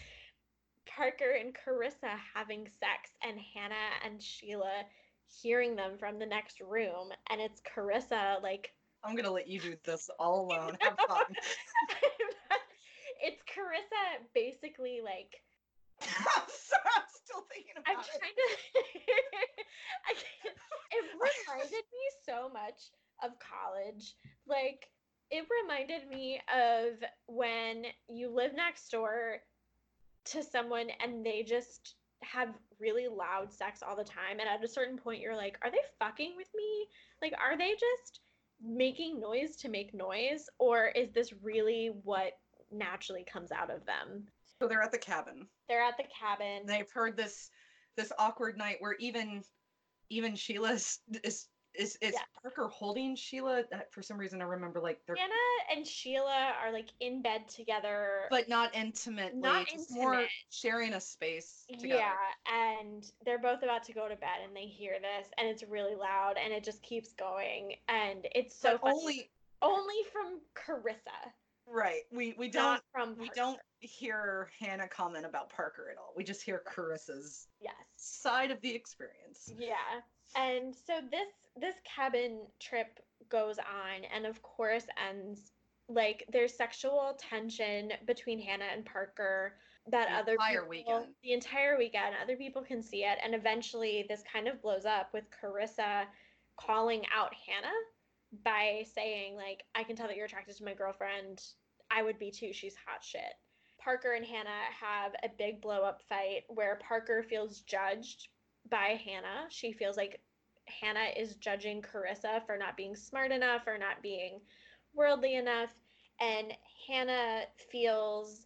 Parker and Carissa having sex and Hannah and Sheila hearing them from the next room, and it's Carissa like
I'm gonna let you do this all alone. Have fun.
it's Carissa basically like
I'm sorry, I'm still thinking
I'm
about it.
trying to. I can't, it reminded me so much of college. Like, it reminded me of when you live next door to someone and they just have really loud sex all the time. And at a certain point, you're like, are they fucking with me? Like, are they just making noise to make noise? Or is this really what naturally comes out of them?
So they're at the cabin.
They're at the cabin.
They've heard this this awkward night where even even Sheila is is is, is
Yeah.
Parker holding Sheila. That for some reason I remember like they're
Hannah and Sheila are like in bed together.
but not intimately.
Not
just more
intimate.
sharing a space together.
Yeah, and they're both about to go to bed and they hear this and it's really loud and it just keeps going and it's so
But
funny.
only
only from Carissa,
right. We we
not
don't
from
we
Parker.
don't hear Hannah comment about Parker at all. We just hear Carissa's
Yes.
side of the experience.
Yeah. And so this this cabin trip goes on and of course ends like there's sexual tension between Hannah and Parker that
The
other
entire
people,
weekend.
the entire weekend, other people can see it, and eventually this kind of blows up with Carissa calling out Hannah by saying like, I can tell that you're attracted to my girlfriend. I would be too. She's hot shit. Parker and Hannah have a big blow up fight where Parker feels judged by Hannah. She feels like Hannah is judging Carissa for not being smart enough or not being worldly enough. And Hannah feels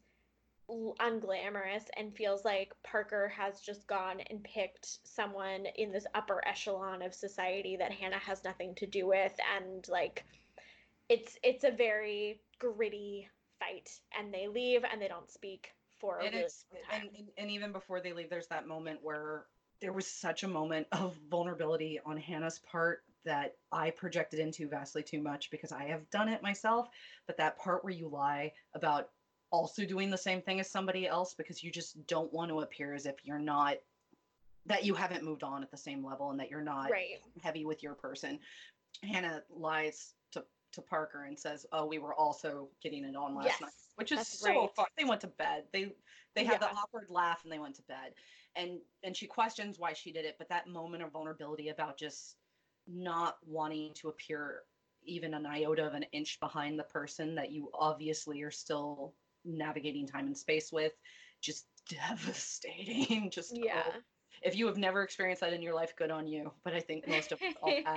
unglamorous and feels like Parker has just gone and picked someone in this upper echelon of society that Hannah has nothing to do with, and like it's it's a very gritty fight and they leave and they don't speak for a
And
really
it's
long time.
and, and and even before they leave, there's that moment where there was such a moment of vulnerability on Hannah's part that I projected into vastly too much because I have done it myself. But that part where you lie about also doing the same thing as somebody else because you just don't want to appear as if you're not, that you haven't moved on at the same level and that you're not
Right.
heavy with your person. Hannah lies to, to Parker and says, oh, we were also getting it on last
Yes.
night. which is
That's
so
right.
fun. They went to bed. They they have the
Yeah.
awkward laugh and they went to bed. And and she questions why she did it, but that moment of vulnerability about just not wanting to appear even an iota of an inch behind the person that you obviously are still navigating time and space with, just devastating. Just oh,
Yeah.
if you have never experienced that in your life, good on you. But I think most of us all have,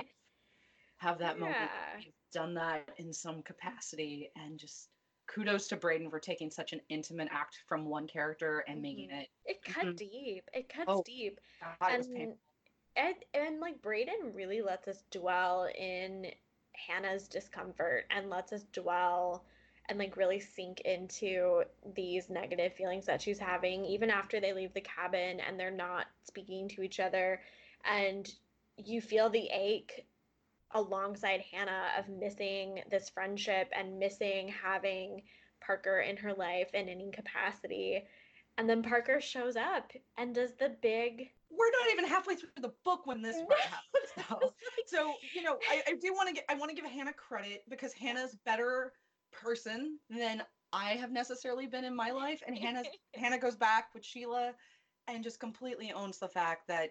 have that moment where
Yeah.
we've done that in some capacity, and just kudos to Braden for taking such an intimate act from one character and making
Mhm.
it.
It cut
Mhm.
deep. It cuts
Oh
deep.
God, it was painful.
And and and like Brayden really lets us dwell in Hannah's discomfort and lets us dwell and like really sink into these negative feelings that she's having even after they leave the cabin and they're not speaking to each other. And you feel the ache alongside Hannah of missing this friendship and missing having Parker in her life in any capacity. And then Parker shows up and does the big.
We're not even halfway through the book when this
No,
part happens,
this
though.
is like.
So you know, I, I do want to get I want to give Hannah credit because Hannah's better person than I have necessarily been in my life, and Hannah's Hannah goes back with Sheila and just completely owns the fact that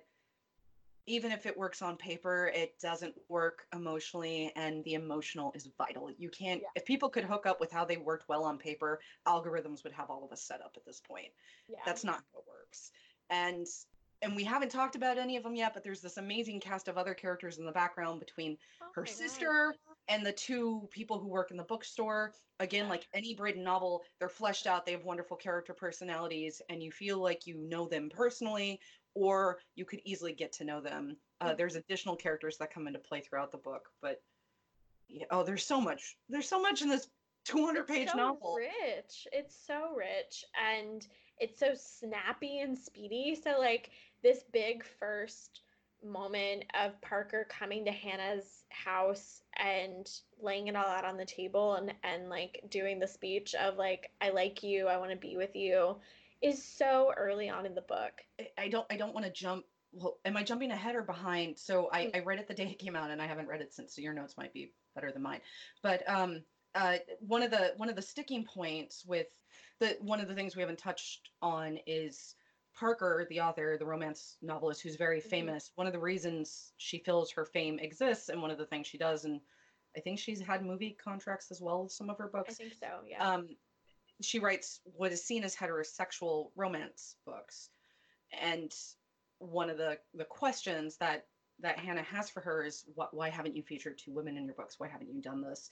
even if it works on paper, it doesn't work emotionally, and the emotional is vital. You can't,
Yeah,
if people could hook up with how they worked well on paper, algorithms would have all of us set up at this point.
yeah.
That's not how it works. And and we haven't talked about any of them yet, but there's this amazing cast of other characters in the background between
Oh
her
my God.
sister and the two people who work in the bookstore. Again, like any Braden novel, they're fleshed out, they have wonderful character personalities, and you feel like you know them personally, or you could easily get to know them. Uh,
Mhm.
there's additional characters that come into play throughout the book, but yeah, oh, there's so much. There's so much in this two hundred
It's
page
so
novel.
rich. It's so rich and it's so snappy and speedy. So like this big first moment of Parker coming to Hannah's house and laying it all out on the table and and like doing the speech of like I like you, I want to be with you is so early on in the book.
I don't I don't want to jump. Well, am I jumping ahead or behind? So I, I read it the day it came out, and I haven't read it since. So your notes might be better than mine. But um, uh, one of the one of the sticking points with the one of the things we haven't touched on is Parker, the author, the romance novelist, who's very
Mm-hmm.
famous. One of the reasons she feels her fame exists, and one of the things she does, and I think she's had movie contracts as well with some of her
I
books.
think so, yeah.
Um, she writes what is seen as heterosexual romance books, and one of the the questions that that Hannah has for her is, what, why haven't you featured two women in your books? Why haven't you done this?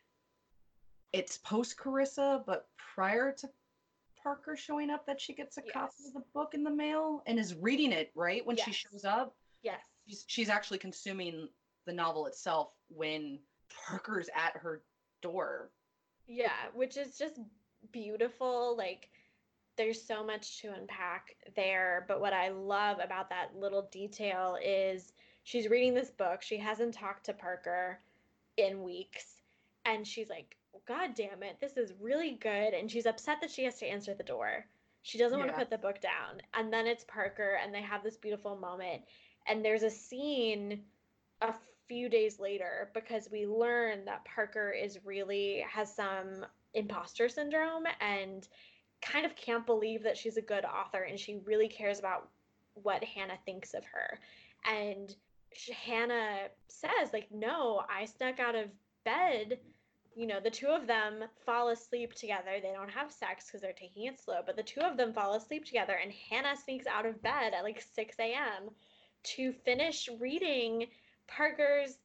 It's post Carissa, but prior to Parker showing up, that she gets a copy
Yes.
of the book in the mail and is reading it right when she
Yes.
shows up.
Yes.
She's, she's actually consuming the novel itself when Parker's at her door.
Yeah, which is just beautiful. Like there's so much to unpack there, but what I love about that little detail is she's reading this book. She hasn't talked to Parker in weeks, and she's like, God damn it, this is really good. And she's upset that she has to answer the door. She doesn't want to
Yeah.
put the book down. And then it's Parker, and they have this beautiful moment. And there's a scene a few days later because we learn that Parker is really has some imposter syndrome and kind of can't believe that she's a good author and she really cares about what Hannah thinks of her. And Hannah says like, "No, I snuck out of bed." You know, the two of them fall asleep together. They don't have sex because they're taking it slow, but the two of them fall asleep together and Hannah sneaks out of bed at like six a m to finish reading Parker's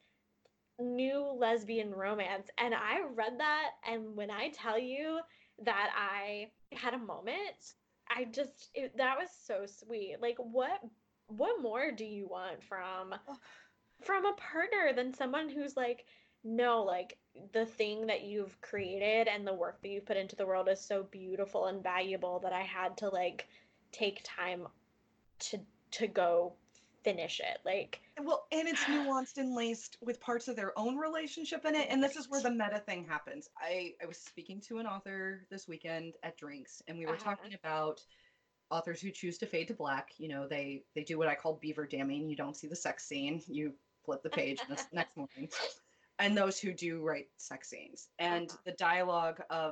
new lesbian romance. And I read that, and when I tell you that I had a moment, I just it, that was so sweet. Like what what more do you want from from a partner than someone who's like, no, like the thing that you've created and the work that you've put into the world is so beautiful and valuable that I had to like take time to to go finish it. Like,
Well, and it's nuanced and laced with parts of their own relationship in it. And this is where the meta thing happens. I, I was speaking to an author this weekend at drinks, and we were
uh-huh.
talking about authors who choose to fade to black. You know, they they do what I call beaver damming. You don't see the sex scene. You flip the page the next morning. And those who do write sex scenes. And
Uh-huh.
the dialogue of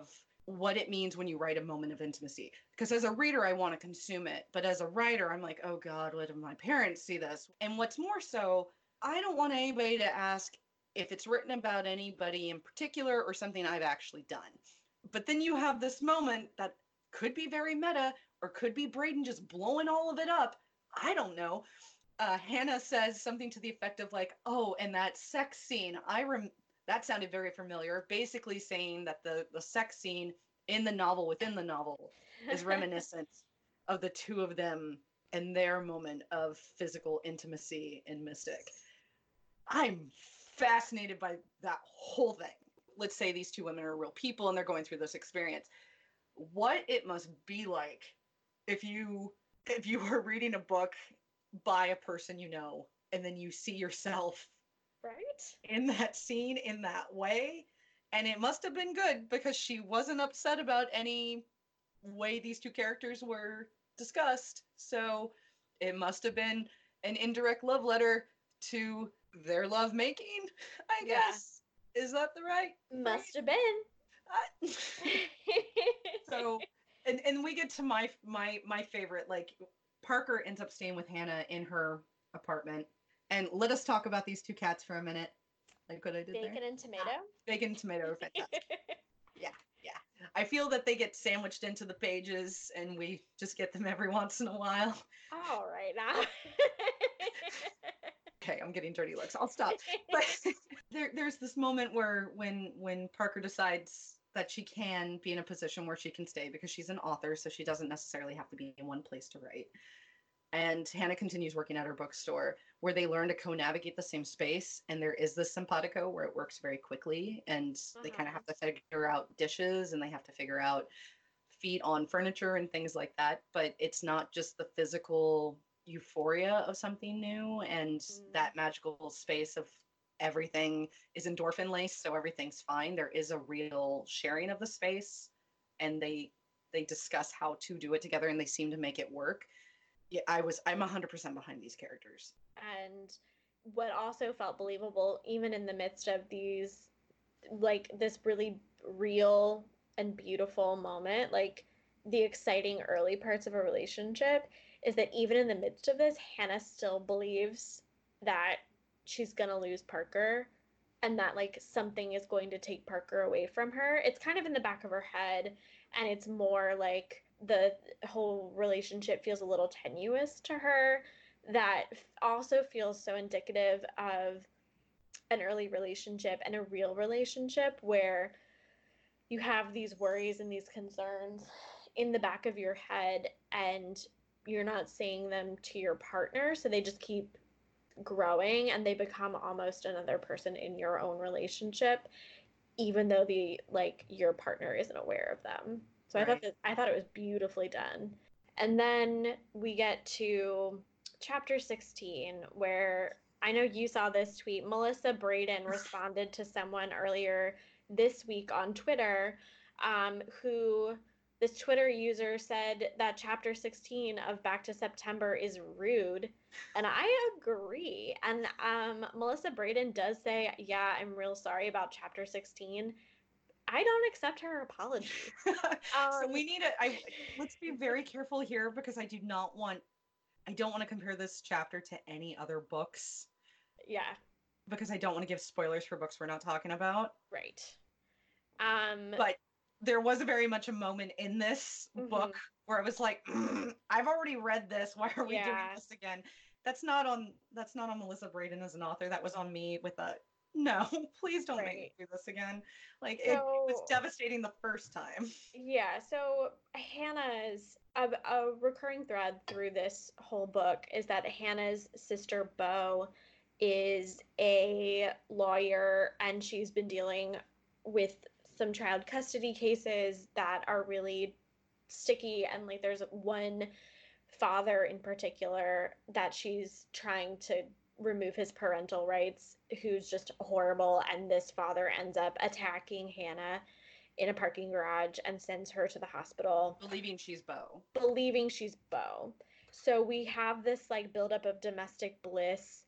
what it means when you write a moment of intimacy. Because as a reader, I want to consume it. But as a writer, I'm like, oh God, what if my parents see this? And what's more so, I don't want anybody to ask if it's written about anybody in particular or something I've actually done. But then you have this moment that could be very meta or could be Braden just blowing all of it up. I don't know. Uh, Hannah says something to the effect of like, oh, and that sex scene, I rem that sounded very familiar, basically saying that the, the sex scene in the novel within the novel is reminiscent of the two of them and their moment of physical intimacy in Mystic. I'm fascinated by that whole thing. Let's say these two women are real people and they're going through this experience. What it must be like if you if you were reading a book by a person you know and then you see yourself
right
in that scene in that way. And it must have been good because she wasn't upset about any way these two characters were discussed. So it must have been an indirect love letter to their love making, I
Yeah.
guess. Is that the right?
Must have been.
Uh, so, and and we get to my my my favorite. Like, Parker ends up staying with Hannah in her apartment, and let us talk about these two cats for a minute. Like what I did
Bacon
there.
and tomato.
Ah, bacon and tomato are fantastic. Yeah, yeah. I feel that they get sandwiched into the pages, and we just get them every once in a while.
All right now.
Okay, I'm getting dirty looks. I'll stop. But there, there's this moment where when when Parker decides that she can be in a position where she can stay because she's an author, so she doesn't necessarily have to be in one place to write. And Hannah continues working at her bookstore where they learn to co-navigate the same space. And there is this simpatico where it works very quickly. And uh-huh. they kind of have to figure out dishes and they have to figure out feet on furniture and things like that. But it's not just the physical euphoria of something new and mm. that magical space of everything is endorphin laced, so everything's fine. There is a real sharing of the space and they they discuss how to do it together and they seem to make it work. Yeah, I was, I'm one hundred percent behind these characters.
And what also felt believable, even in the midst of these, like, this really real and beautiful moment, like, the exciting early parts of a relationship, is that even in the midst of this, Hannah still believes that she's gonna lose Parker and that, like, something is going to take Parker away from her. It's kind of in the back of her head, and it's more like the whole relationship feels a little tenuous to her. That also feels so indicative of an early relationship and a real relationship where you have these worries and these concerns in the back of your head and you're not saying them to your partner, so they just keep growing and they become almost another person in your own relationship, even though the like your partner isn't aware of them. So right. I thought that I thought it was beautifully done. And then we get to chapter sixteen, where I know you saw this tweet. Melissa Braden responded to someone earlier this week on Twitter, um, who this Twitter user said that chapter sixteen of Back to September is rude. And I agree. And um, Melissa Braden does say, yeah, I'm real sorry about chapter sixteen. I don't accept her apology.
um, so we need to, I, let's be very careful here because I do not want, I don't want to compare this chapter to any other books.
Yeah.
Because I don't want to give spoilers for books we're not talking about.
Right. Um,
but there was a very much a moment in this mm-hmm. book where I was like, mm, I've already read this. Why are we yeah. doing this again? That's not on, that's not on Melissa Braden as an author. That was on me with a, no, please don't right. make me do this again. Like, so, it, it was devastating the first time.
Yeah, so Hannah's, a, a recurring thread through this whole book is that Hannah's sister, Bo, is a lawyer, and she's been dealing with some child custody cases that are really sticky, and, like, there's one father in particular that she's trying to remove his parental rights, who's just horrible, and this father ends up attacking Hannah in a parking garage and sends her to the hospital.
Believing she's Bo.
Believing she's Bo. So we have this, like, buildup of domestic bliss,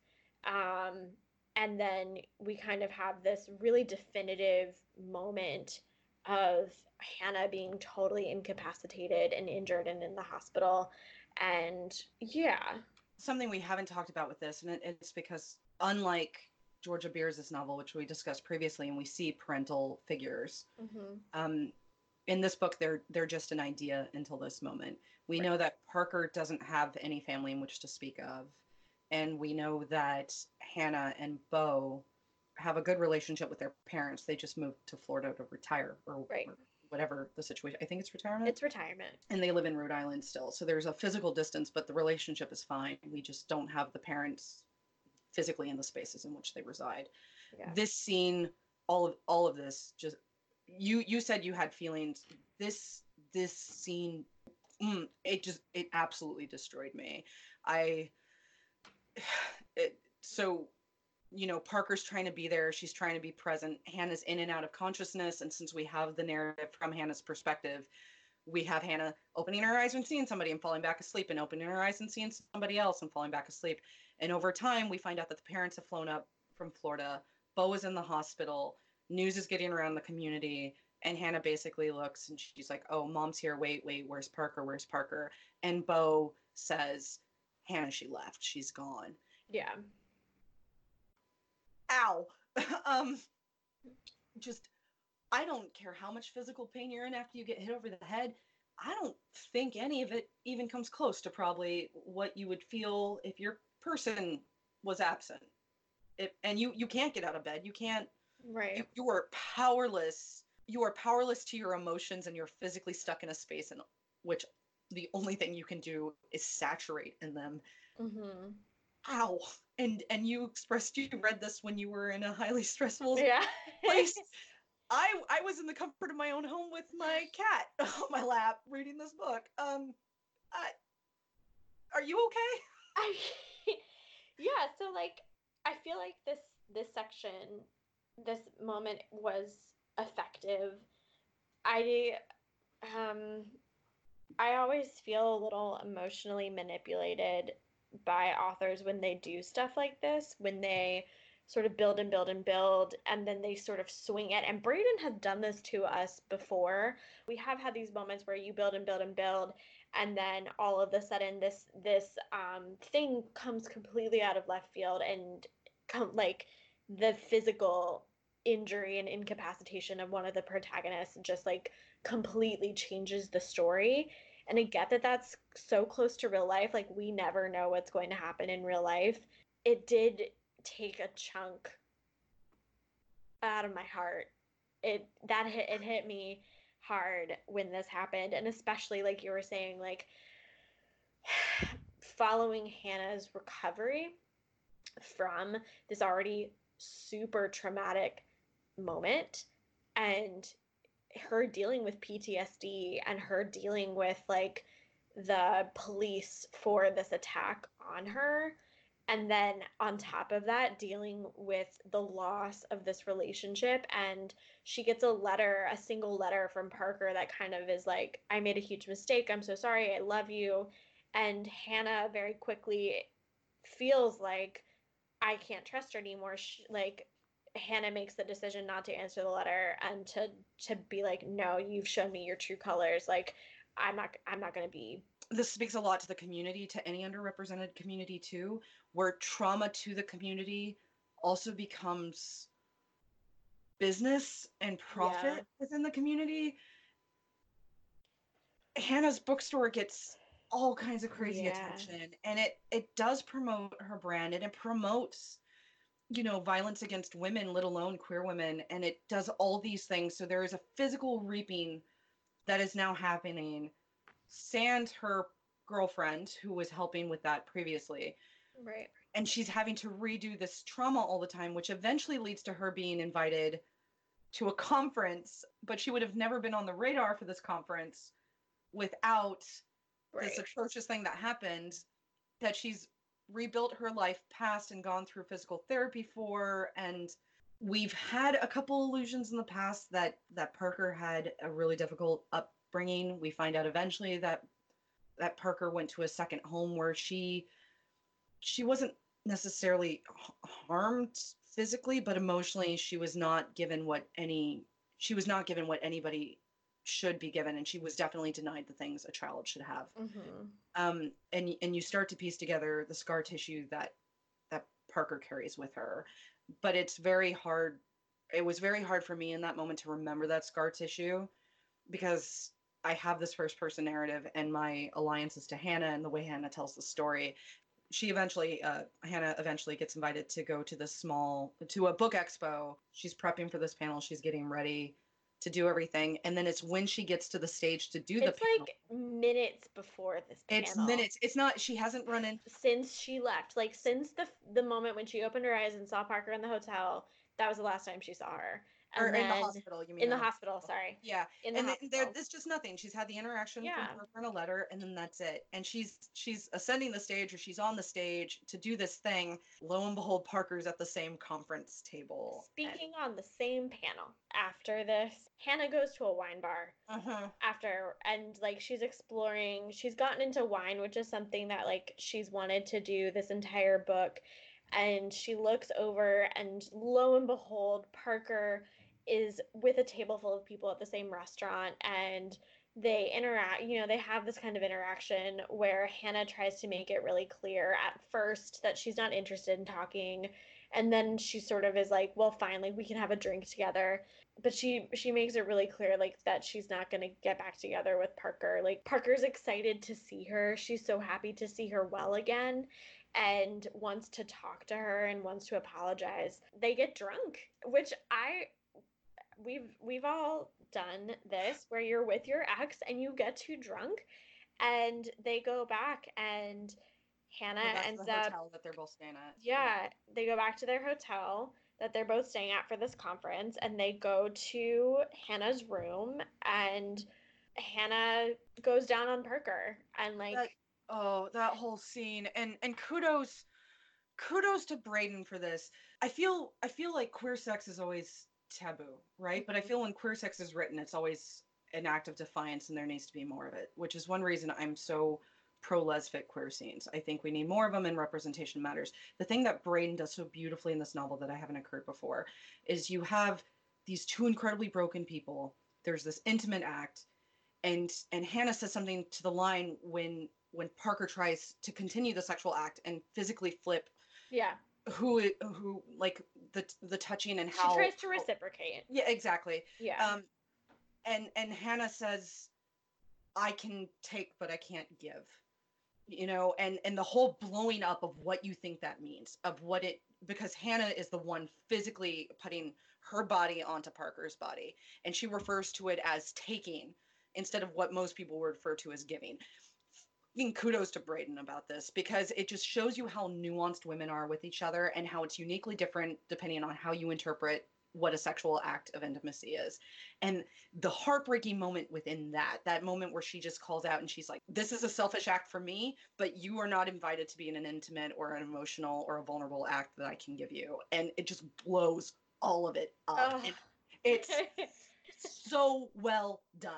um, and then we kind of have this really definitive moment of Hannah being totally incapacitated and injured and in the hospital. And yeah.
Something we haven't talked about with this, and it, it's because unlike Georgia Beers' novel, which we discussed previously, and we see parental figures,
Mm-hmm.
um, in this book, they're they're just an idea until this moment. We
Right.
know that Parker doesn't have any family in which to speak of, and we know that Hannah and Bo have a good relationship with their parents. They just moved to Florida to retire, or,
Right.
or whatever the situation. I think it's retirement.
It's retirement.
And they live in Rhode Island still. So there's a physical distance, but the relationship is fine. We just don't have the parents physically in the spaces in which they reside.
Yeah.
This scene, all of all of this, just you you said you had feelings. This this scene, mm, it just it absolutely destroyed me. I it, so you know, Parker's trying to be there. She's trying to be present. Hannah's in and out of consciousness. And since we have the narrative from Hannah's perspective, we have Hannah opening her eyes and seeing somebody and falling back asleep, and opening her eyes and seeing somebody else and falling back asleep. And over time, we find out that the parents have flown up from Florida. Bo is in the hospital. News is getting around the community. And Hannah basically looks and she's like, oh, mom's here. Wait, wait, where's Parker? Where's Parker? And Bo says, Hannah, she left. She's gone.
Yeah.
Ow. um, just, I don't care how much physical pain you're in after you get hit over the head. I don't think any of it even comes close to probably what you would feel if your person was absent. If, and you, you can't get out of bed. You can't,
right.
You, you are powerless. You are powerless to your emotions, and you're physically stuck in a space in which the only thing you can do is saturate in them.
Mm-hmm.
Ow. And and you expressed you read this when you were in a highly stressful
yeah.
place. I I was in the comfort of my own home with my cat on my lap reading this book. Um, I, are you okay?
I, yeah. So like, I feel like this this section, this moment was effective. I um I always feel a little emotionally manipulated by authors when they do stuff like this, when they sort of build and build and build, and then they sort of swing it. And Braden has done this to us before. We have had these moments where you build and build and build, and then all of a sudden this this um, thing comes completely out of left field, and come like the physical injury and incapacitation of one of the protagonists just like completely changes the story. And I get that that's so close to real life. Like, we never know what's going to happen in real life. It did take a chunk out of my heart. It that hit it hit me hard when this happened, and especially like you were saying, like following Hannah's recovery from this already super traumatic moment, and her dealing with P T S D, and her dealing with like the police for this attack on her, and then on top of that dealing with the loss of this relationship. And she gets a letter, a single letter from Parker that kind of is like, I made a huge mistake, I'm so sorry, I love you. And Hannah very quickly feels like, I can't trust her anymore. She, like, Hannah makes the decision not to answer the letter and to to be like, no, you've shown me your true colors. Like, I'm not I'm not going to be.
This speaks a lot to the community, to any underrepresented community too, where trauma to the community also becomes business and profit
Yeah.
within the community. Hannah's bookstore gets all kinds of crazy
Yeah.
attention, and it it does promote her brand, and it promotes, you know, violence against women, let alone queer women, and it does all these things. So there is a physical reaping that is now happening. Sand, her girlfriend, who was helping with that previously,
Right.
and she's having to redo this trauma all the time, which eventually leads to her being invited to a conference, but she would have never been on the radar for this conference without
Right.
this atrocious thing that happened, that she's rebuilt her life past and gone through physical therapy for. And we've had a couple illusions in the past that that Parker had a really difficult upbringing. We find out eventually that that Parker went to a second home where she she wasn't necessarily harmed physically, but emotionally she was not given what any she was not given what anybody should be given, and she was definitely denied the things a child should have.
Mm-hmm.
Um, and and you start to piece together the scar tissue that that Parker carries with her, but it's very hard. It was very hard for me in that moment to remember that scar tissue because I have this first person narrative and my alliances to Hannah and the way Hannah tells the story. She eventually, uh, Hannah eventually gets invited to go to this small, to a book expo. She's prepping for this panel. She's getting ready to do everything. And then it's when she gets to the stage to do the
It's
panel.
like minutes before this panel.
It's minutes. It's not, she hasn't run in.
Since she left, like since the the moment when she opened her eyes and saw Parker in the hotel, that was the last time she saw her. And
Or
then,
in the hospital, you mean?
in the hospital, sorry.
Yeah.
In the
and
hospital.
there, there's just nothing. She's had the interaction
Yeah.
from Parker in a letter, and then that's it. And she's she's ascending the stage, or she's on the stage to do this thing. Lo and behold, Parker's at the same conference table.
Speaking on the same panel. After this, Hannah goes to a wine bar.
Uh-huh.
After, and like she's exploring, she's gotten into wine, which is something that like she's wanted to do this entire book. And she looks over, and lo and behold, Parker is with a table full of people at the same restaurant, and they interact, you know, they have this kind of interaction where Hannah tries to make it really clear at first that she's not interested in talking, and then she sort of is like, well, fine, like we can have a drink together. But she she makes it really clear like that she's not going to get back together with Parker. Like Parker's excited to see her. She's so happy to see her well again and wants to talk to her and wants to apologize. They get drunk, which I we've we've all done this where you're with your ex and you get too drunk, and they go back, and Hannah
Well, that's
ends
the
up
hotel that they're both staying at.
yeah, they go back to their hotel that they're both staying at for this conference, and they go to Hannah's room, and Hannah goes down on Parker, and like
That, oh, that whole scene, and and kudos, kudos to Braden for this. I feel I feel like queer sex is always taboo, right? But I feel when queer sex is written, it's always an act of defiance, and there needs to be more of it. Which is one reason I'm so pro lesfic queer scenes. I think we need more of them, and representation matters. The thing that Braden does so beautifully in this novel that I haven't occurred before is you have these two incredibly broken people. There's this intimate act, and and Hannah says something to the line when when Parker tries to continue the sexual act and physically flip
yeah,
who who like the the touching and how
she tries to reciprocate.
yeah, exactly.
Yeah.
Um, and and Hannah says, "I can take, but I can't give." You know, and and the whole blowing up of what you think that means, of what it, because Hannah is the one physically putting her body onto Parker's body, and she refers to it as taking instead of what most people would refer to as giving. Fucking kudos to Braden about this, because it just shows you how nuanced women are with each other and how it's uniquely different depending on how you interpret what a sexual act of intimacy is. And the heartbreaking moment within that, that moment where she just calls out and she's like, this is a selfish act for me, but you are not invited to be in an intimate or an emotional or a vulnerable act that I can give you. And it just blows all of it up.
Oh.
And it's so well done.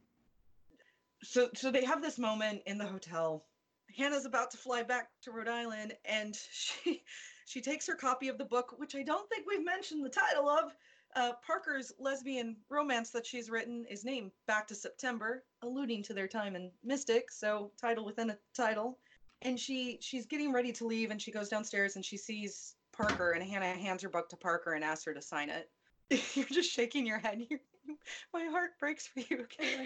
So so they have this moment in the hotel. Hannah's about to fly back to Rhode Island, and she she takes her copy of the book, which I don't think we've mentioned the title of. Uh, Parker's lesbian romance that she's written is named Back to September, alluding to their time in Mystic, so title within a title. And she she's getting ready to leave, and she goes downstairs and she sees Parker, and Hannah hands her book to Parker and asks her to sign it. You're just shaking your head. You're, my heart breaks for you. Okay.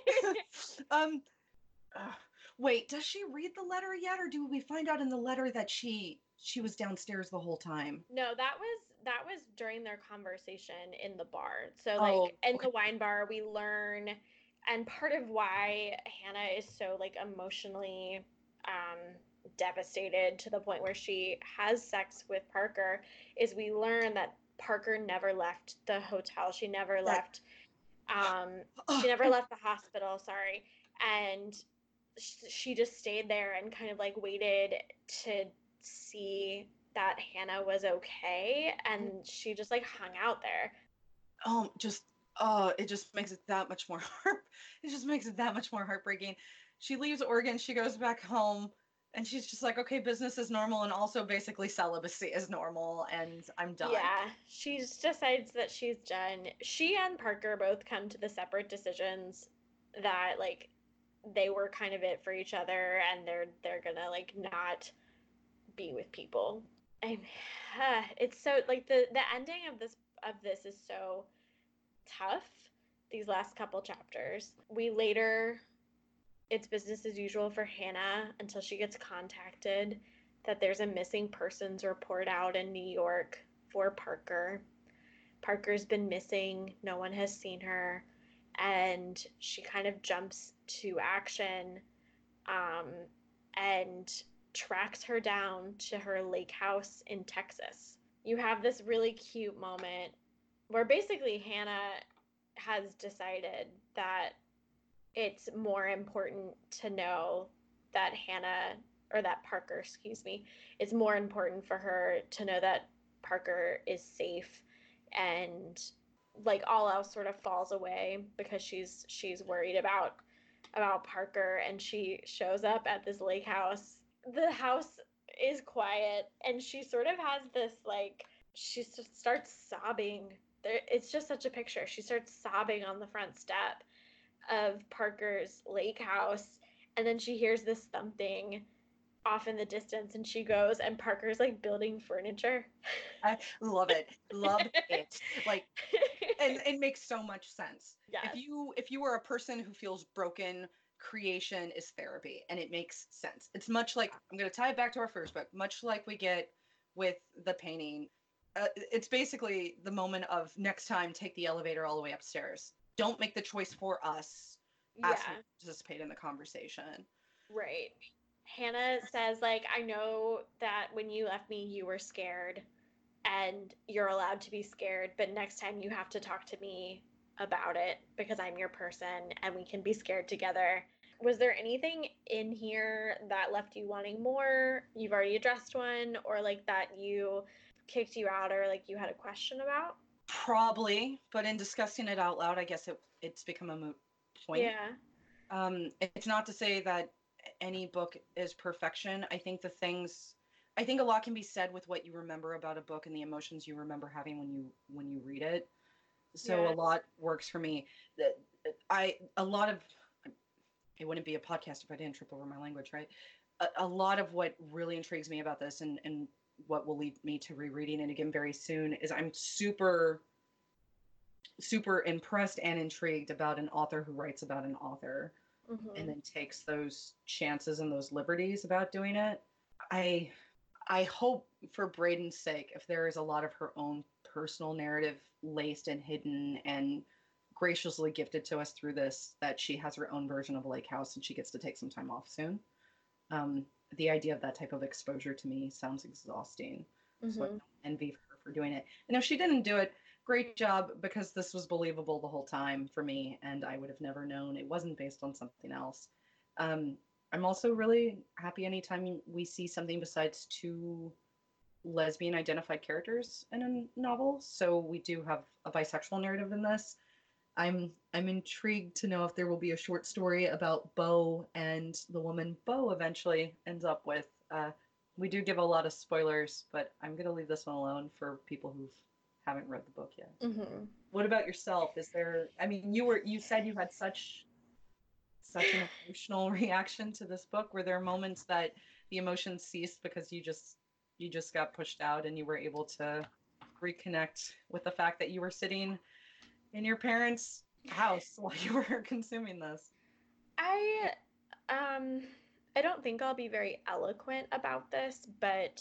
um, uh, wait, does she read the letter yet, or do we find out in the letter that she she was downstairs the whole time?
No, that was that was during their conversation in the bar. So
Oh,
like in
okay.
the wine bar, we learn, and part of why Hannah is so like emotionally um, devastated to the point where she has sex with Parker is we learn that Parker never left the hotel. She never left. Um, she never left the hospital. Sorry, and sh- she just stayed there and kind of like waited to see that Hannah was okay, and she just like hung out there.
Oh, just oh, it just makes it that much more heart. It just makes it that much more heartbreaking. She leaves Oregon. She goes back home, And she's just like, okay, business is normal, and also basically celibacy is normal, and I'm done.
Yeah, she decides that she's done. She and Parker both come to the separate decisions that like they were kind of it for each other, and they're they're gonna like not be with people. And uh, it's so like the the ending of this of this is so tough. These last couple chapters, we later, it's business as usual for Hannah until she gets contacted that there's a missing persons report out in New York for Parker. Parker's been missing, no one has seen her, and she kind of jumps to action um, and tracks her down to her lake house in Texas. You have this really cute moment where basically Hannah has decided that it's more important to know that Hannah, or that Parker, excuse me, it's more important for her to know that Parker is safe, and like all else sort of falls away because she's she's worried about about Parker, and she shows up at this lake house. The house is quiet, and she sort of has this like she starts sobbing. There, it's just such a picture. She starts sobbing on the front step of Parker's lake house, and then she hears this thumping off in the distance, and she goes, and Parker's like building furniture.
I love it. Love it. Like, and it makes so much sense.
Yes.
If you if you are a person who feels broken, creation is therapy, and it makes sense. It's much like, I'm going to tie it back to our first book, much like we get with the painting. Uh, it's basically the moment of next time, take the elevator all the way upstairs. Don't make the choice for us. Ask
Yeah.
me to participate in the conversation.
Right. Hannah says, like, I know that when you left me, you were scared, and you're allowed to be scared, but next time you have to talk to me about it because I'm your person and we can be scared together. Was there anything in here that left you wanting more? You've already addressed one, or like that you kicked you out, or like you had a question about?
Probably, but in discussing it out loud, I guess it it's become a moot point.
Yeah.
Um, it's not to say that any book is perfection. I think the things, I think a lot can be said with what you remember about a book and the emotions you remember having when you when you read it. So
Yeah.
a lot works for me. That I a lot of it wouldn't be a podcast if I didn't trip over my language, right? A, a lot of what really intrigues me about this, and and what will lead me to rereading it again very soon, is I'm super super impressed and intrigued about an author who writes about an author
Mm-hmm.
and then takes those chances and those liberties about doing it. I I hope, for Braden's sake, if there is a lot of her own personal narrative laced and hidden and graciously gifted to us through this, that she has her own version of Lake House and she gets to take some time off soon. Um, the idea of that type of exposure to me sounds exhausting.
Mm-hmm.
So I don't envy her for doing it. And if she didn't do it, great job, because this was believable the whole time for me, and I would have never known it wasn't based on something else. Um, I'm also really happy anytime we see something besides two lesbian identified characters in a novel. So we do have a bisexual narrative in this. I'm I'm intrigued to know if there will be a short story about Bo and the woman Bo eventually ends up with. Uh, we do give a lot of spoilers, but I'm going to leave this one alone for people who haven't read the book yet.
Mm-hmm.
What about yourself? Is there, I mean, you were you said you had such such an emotional reaction to this book. Were there moments that the emotions ceased because you just you just got pushed out and you were able to reconnect with the fact that you were sitting in your parents' house while you were consuming this?
I um I don't think I'll be very eloquent about this, but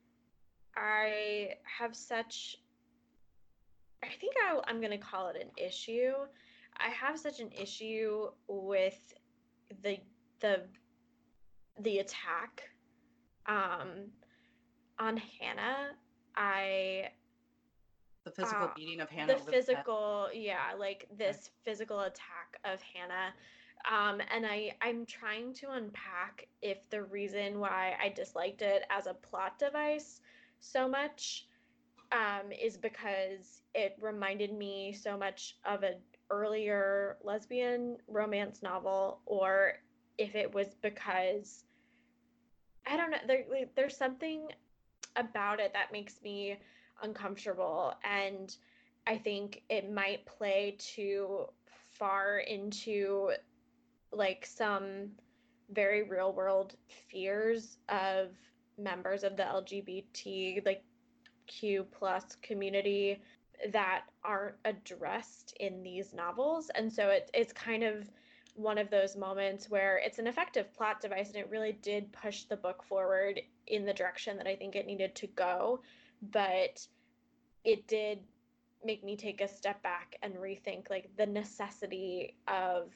I have such, I think I, I'm going to call it an issue. I have such an issue with the the the attack um on Hannah. I
The physical
uh,
beating of Hannah.
the
over
physical, yeah, like this physical attack of Hannah. Um, and I, I'm trying to unpack if the reason why I disliked it as a plot device so much um, is because it reminded me so much of an earlier lesbian romance novel, or if it was because I don't know. There, like, there's something about it that makes me uncomfortable. And I think it might play too far into like some very real world fears of members of the L G B T like Q plus community that aren't addressed in these novels. And so it, it's kind of one of those moments where it's an effective plot device and it really did push the book forward in the direction that I think it needed to go. But it did make me take a step back and rethink like the necessity of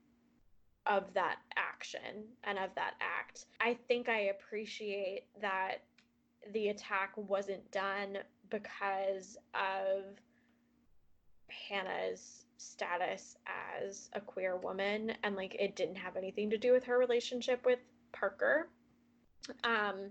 of that action and of that act. I think I appreciate that the attack wasn't done because of Hannah's status as a queer woman, and like it didn't have anything to do with her relationship with Parker. Um,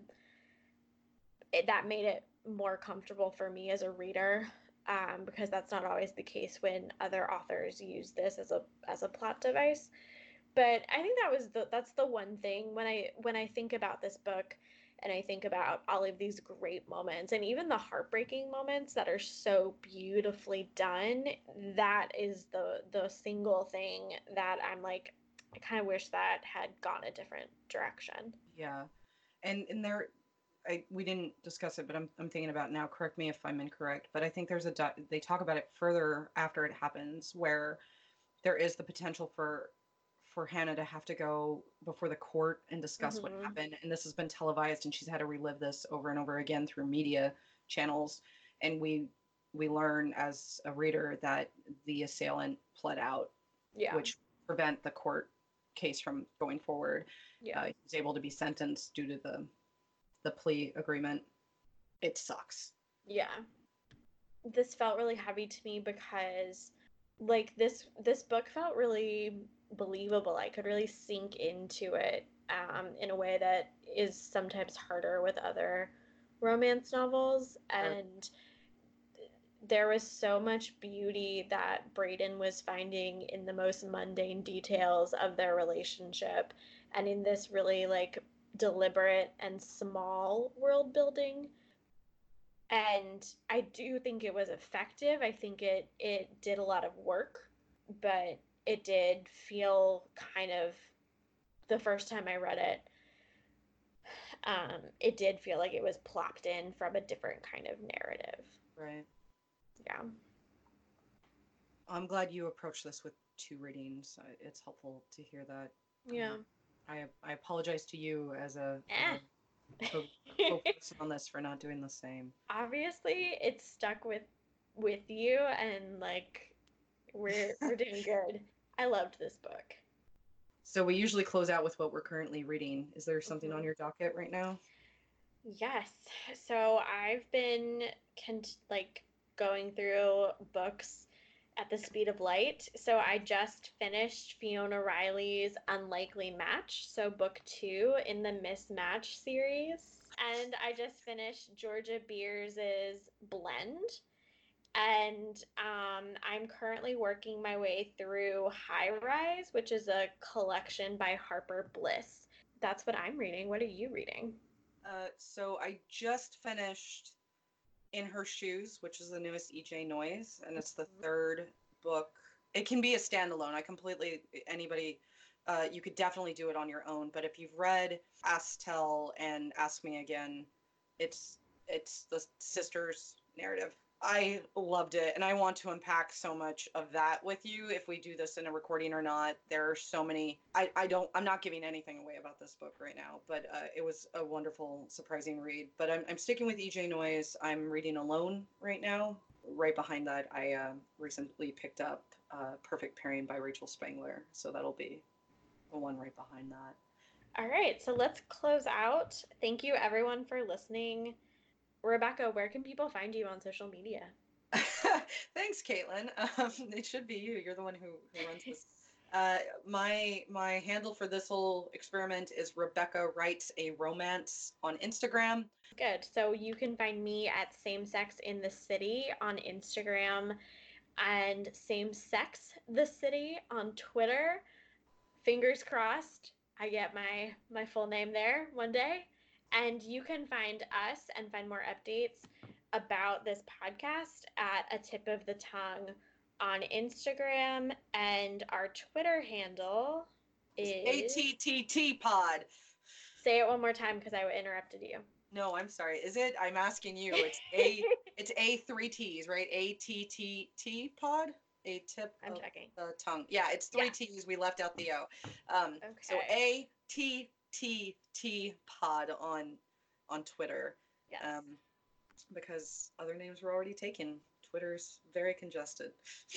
it, that made it more comfortable for me as a reader, um, because that's not always the case when other authors use this as a as a plot device. But I think that was the that's the one thing when I when I think about this book and I think about all of these great moments and even the heartbreaking moments that are so beautifully done, that is the the single thing that I'm like, I kind of wish that had gone a different direction.
Yeah. And and there I we didn't discuss it, but I'm I'm thinking about it now. Correct me if I'm incorrect, but I think there's a di- they talk about it further after it happens, where there is the potential for for Hannah to have to go before the court and discuss what
Mm-hmm.
happened. And this has been televised, and she's had to relive this over and over again through media channels. And we we learn as a reader that the assailant pled out,
Yeah.
which prevent the court case from going forward.
Yeah.
Uh, he was able to be sentenced due to the the plea agreement. It sucks.
Yeah. This felt really heavy to me because like this this book felt really believable. I could really sink into it, um, in a way that is sometimes harder with other romance novels.
Sure.
And there was so much beauty that Brayden was finding in the most mundane details of their relationship and in this really like deliberate and small world building. And I do think it was effective. I think it it did a lot of work, but it did feel kind of, the first time I read it, um, it did feel like it was plopped in from a different kind of narrative.
Right.
Yeah.
I'm glad you approached this with two readings. It's helpful to hear that.
Yeah.
Um, I I apologize to you as a,
Eh.
a co co-person on this for not doing the same.
Obviously, it stuck with with you, and like we're we're doing good. I loved this book.
So we usually close out with what we're currently reading. Is there something on
Mhm.
your docket right now?
Yes. So I've been cont- like going through books at the speed of light. So I just finished Fiona Riley's Unlikely Match, so book two in the Mismatch series. And I just finished Georgia Beers's Blend. And um, I'm currently working my way through High Rise, which is a collection by Harper Bliss. That's what I'm reading. What are you reading?
Uh, so I just finished In Her Shoes, which is the newest E J Noyes, and it's the third book. It can be a standalone. I completely, anybody, uh, you could definitely do it on your own. But if you've read Ask Tell and Ask Me Again, it's it's the sisters narrative. I loved it, and I want to unpack so much of that with you if we do this in a recording or not. There are so many. I, I don't. I'm not giving anything away about this book right now, but uh, it was a wonderful, surprising read. But I'm I'm sticking with E J Noyes. I'm reading Alone right now. Right behind that, I uh, recently picked up uh, Perfect Pairing by Rachel Spangler, so that'll be the one right behind that.
All right, so let's close out. Thank you everyone for listening. Rebecca, where can people find you on social media?
Thanks, Caitlin. Um, it should be you. You're the one who, who runs this. Uh, my my handle for this whole experiment is Rebecca Writes a Romance on Instagram.
Good. So you can find me at Same Sex in the City on Instagram and Same Sex the City on Twitter. Fingers crossed I get my my full name there one day. And you can find us and find more updates about this podcast at A Tip of the Tongue on Instagram, and our Twitter handle is
A T T T pod.
Say it one more time because I interrupted you.
No, I'm sorry. Is it? I'm asking you. It's A. It's A three T's, right? A T T T pod. A tip
I'm
of
checking.
the tongue. Yeah, it's three
Yeah.
T's. We left out the O. Um,
Okay.
So A T T T pod on on Twitter.
Yes.
Um, because other names were already taken. Twitter's very congested.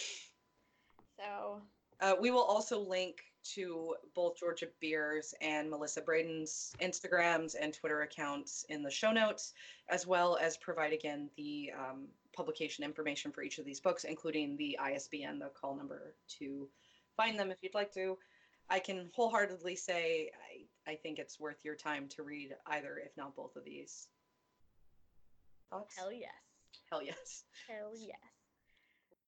So
Uh, we will also link to both Georgia Beers and Melissa Braden's Instagrams and Twitter accounts in the show notes, as well as provide again the um, publication information for each of these books, including the I S B N, the call number to find them if you'd like to. I can wholeheartedly say I, I think it's worth your time to read either, if not both of these. Thoughts?
hell yes.
Hell yes.
Hell yes.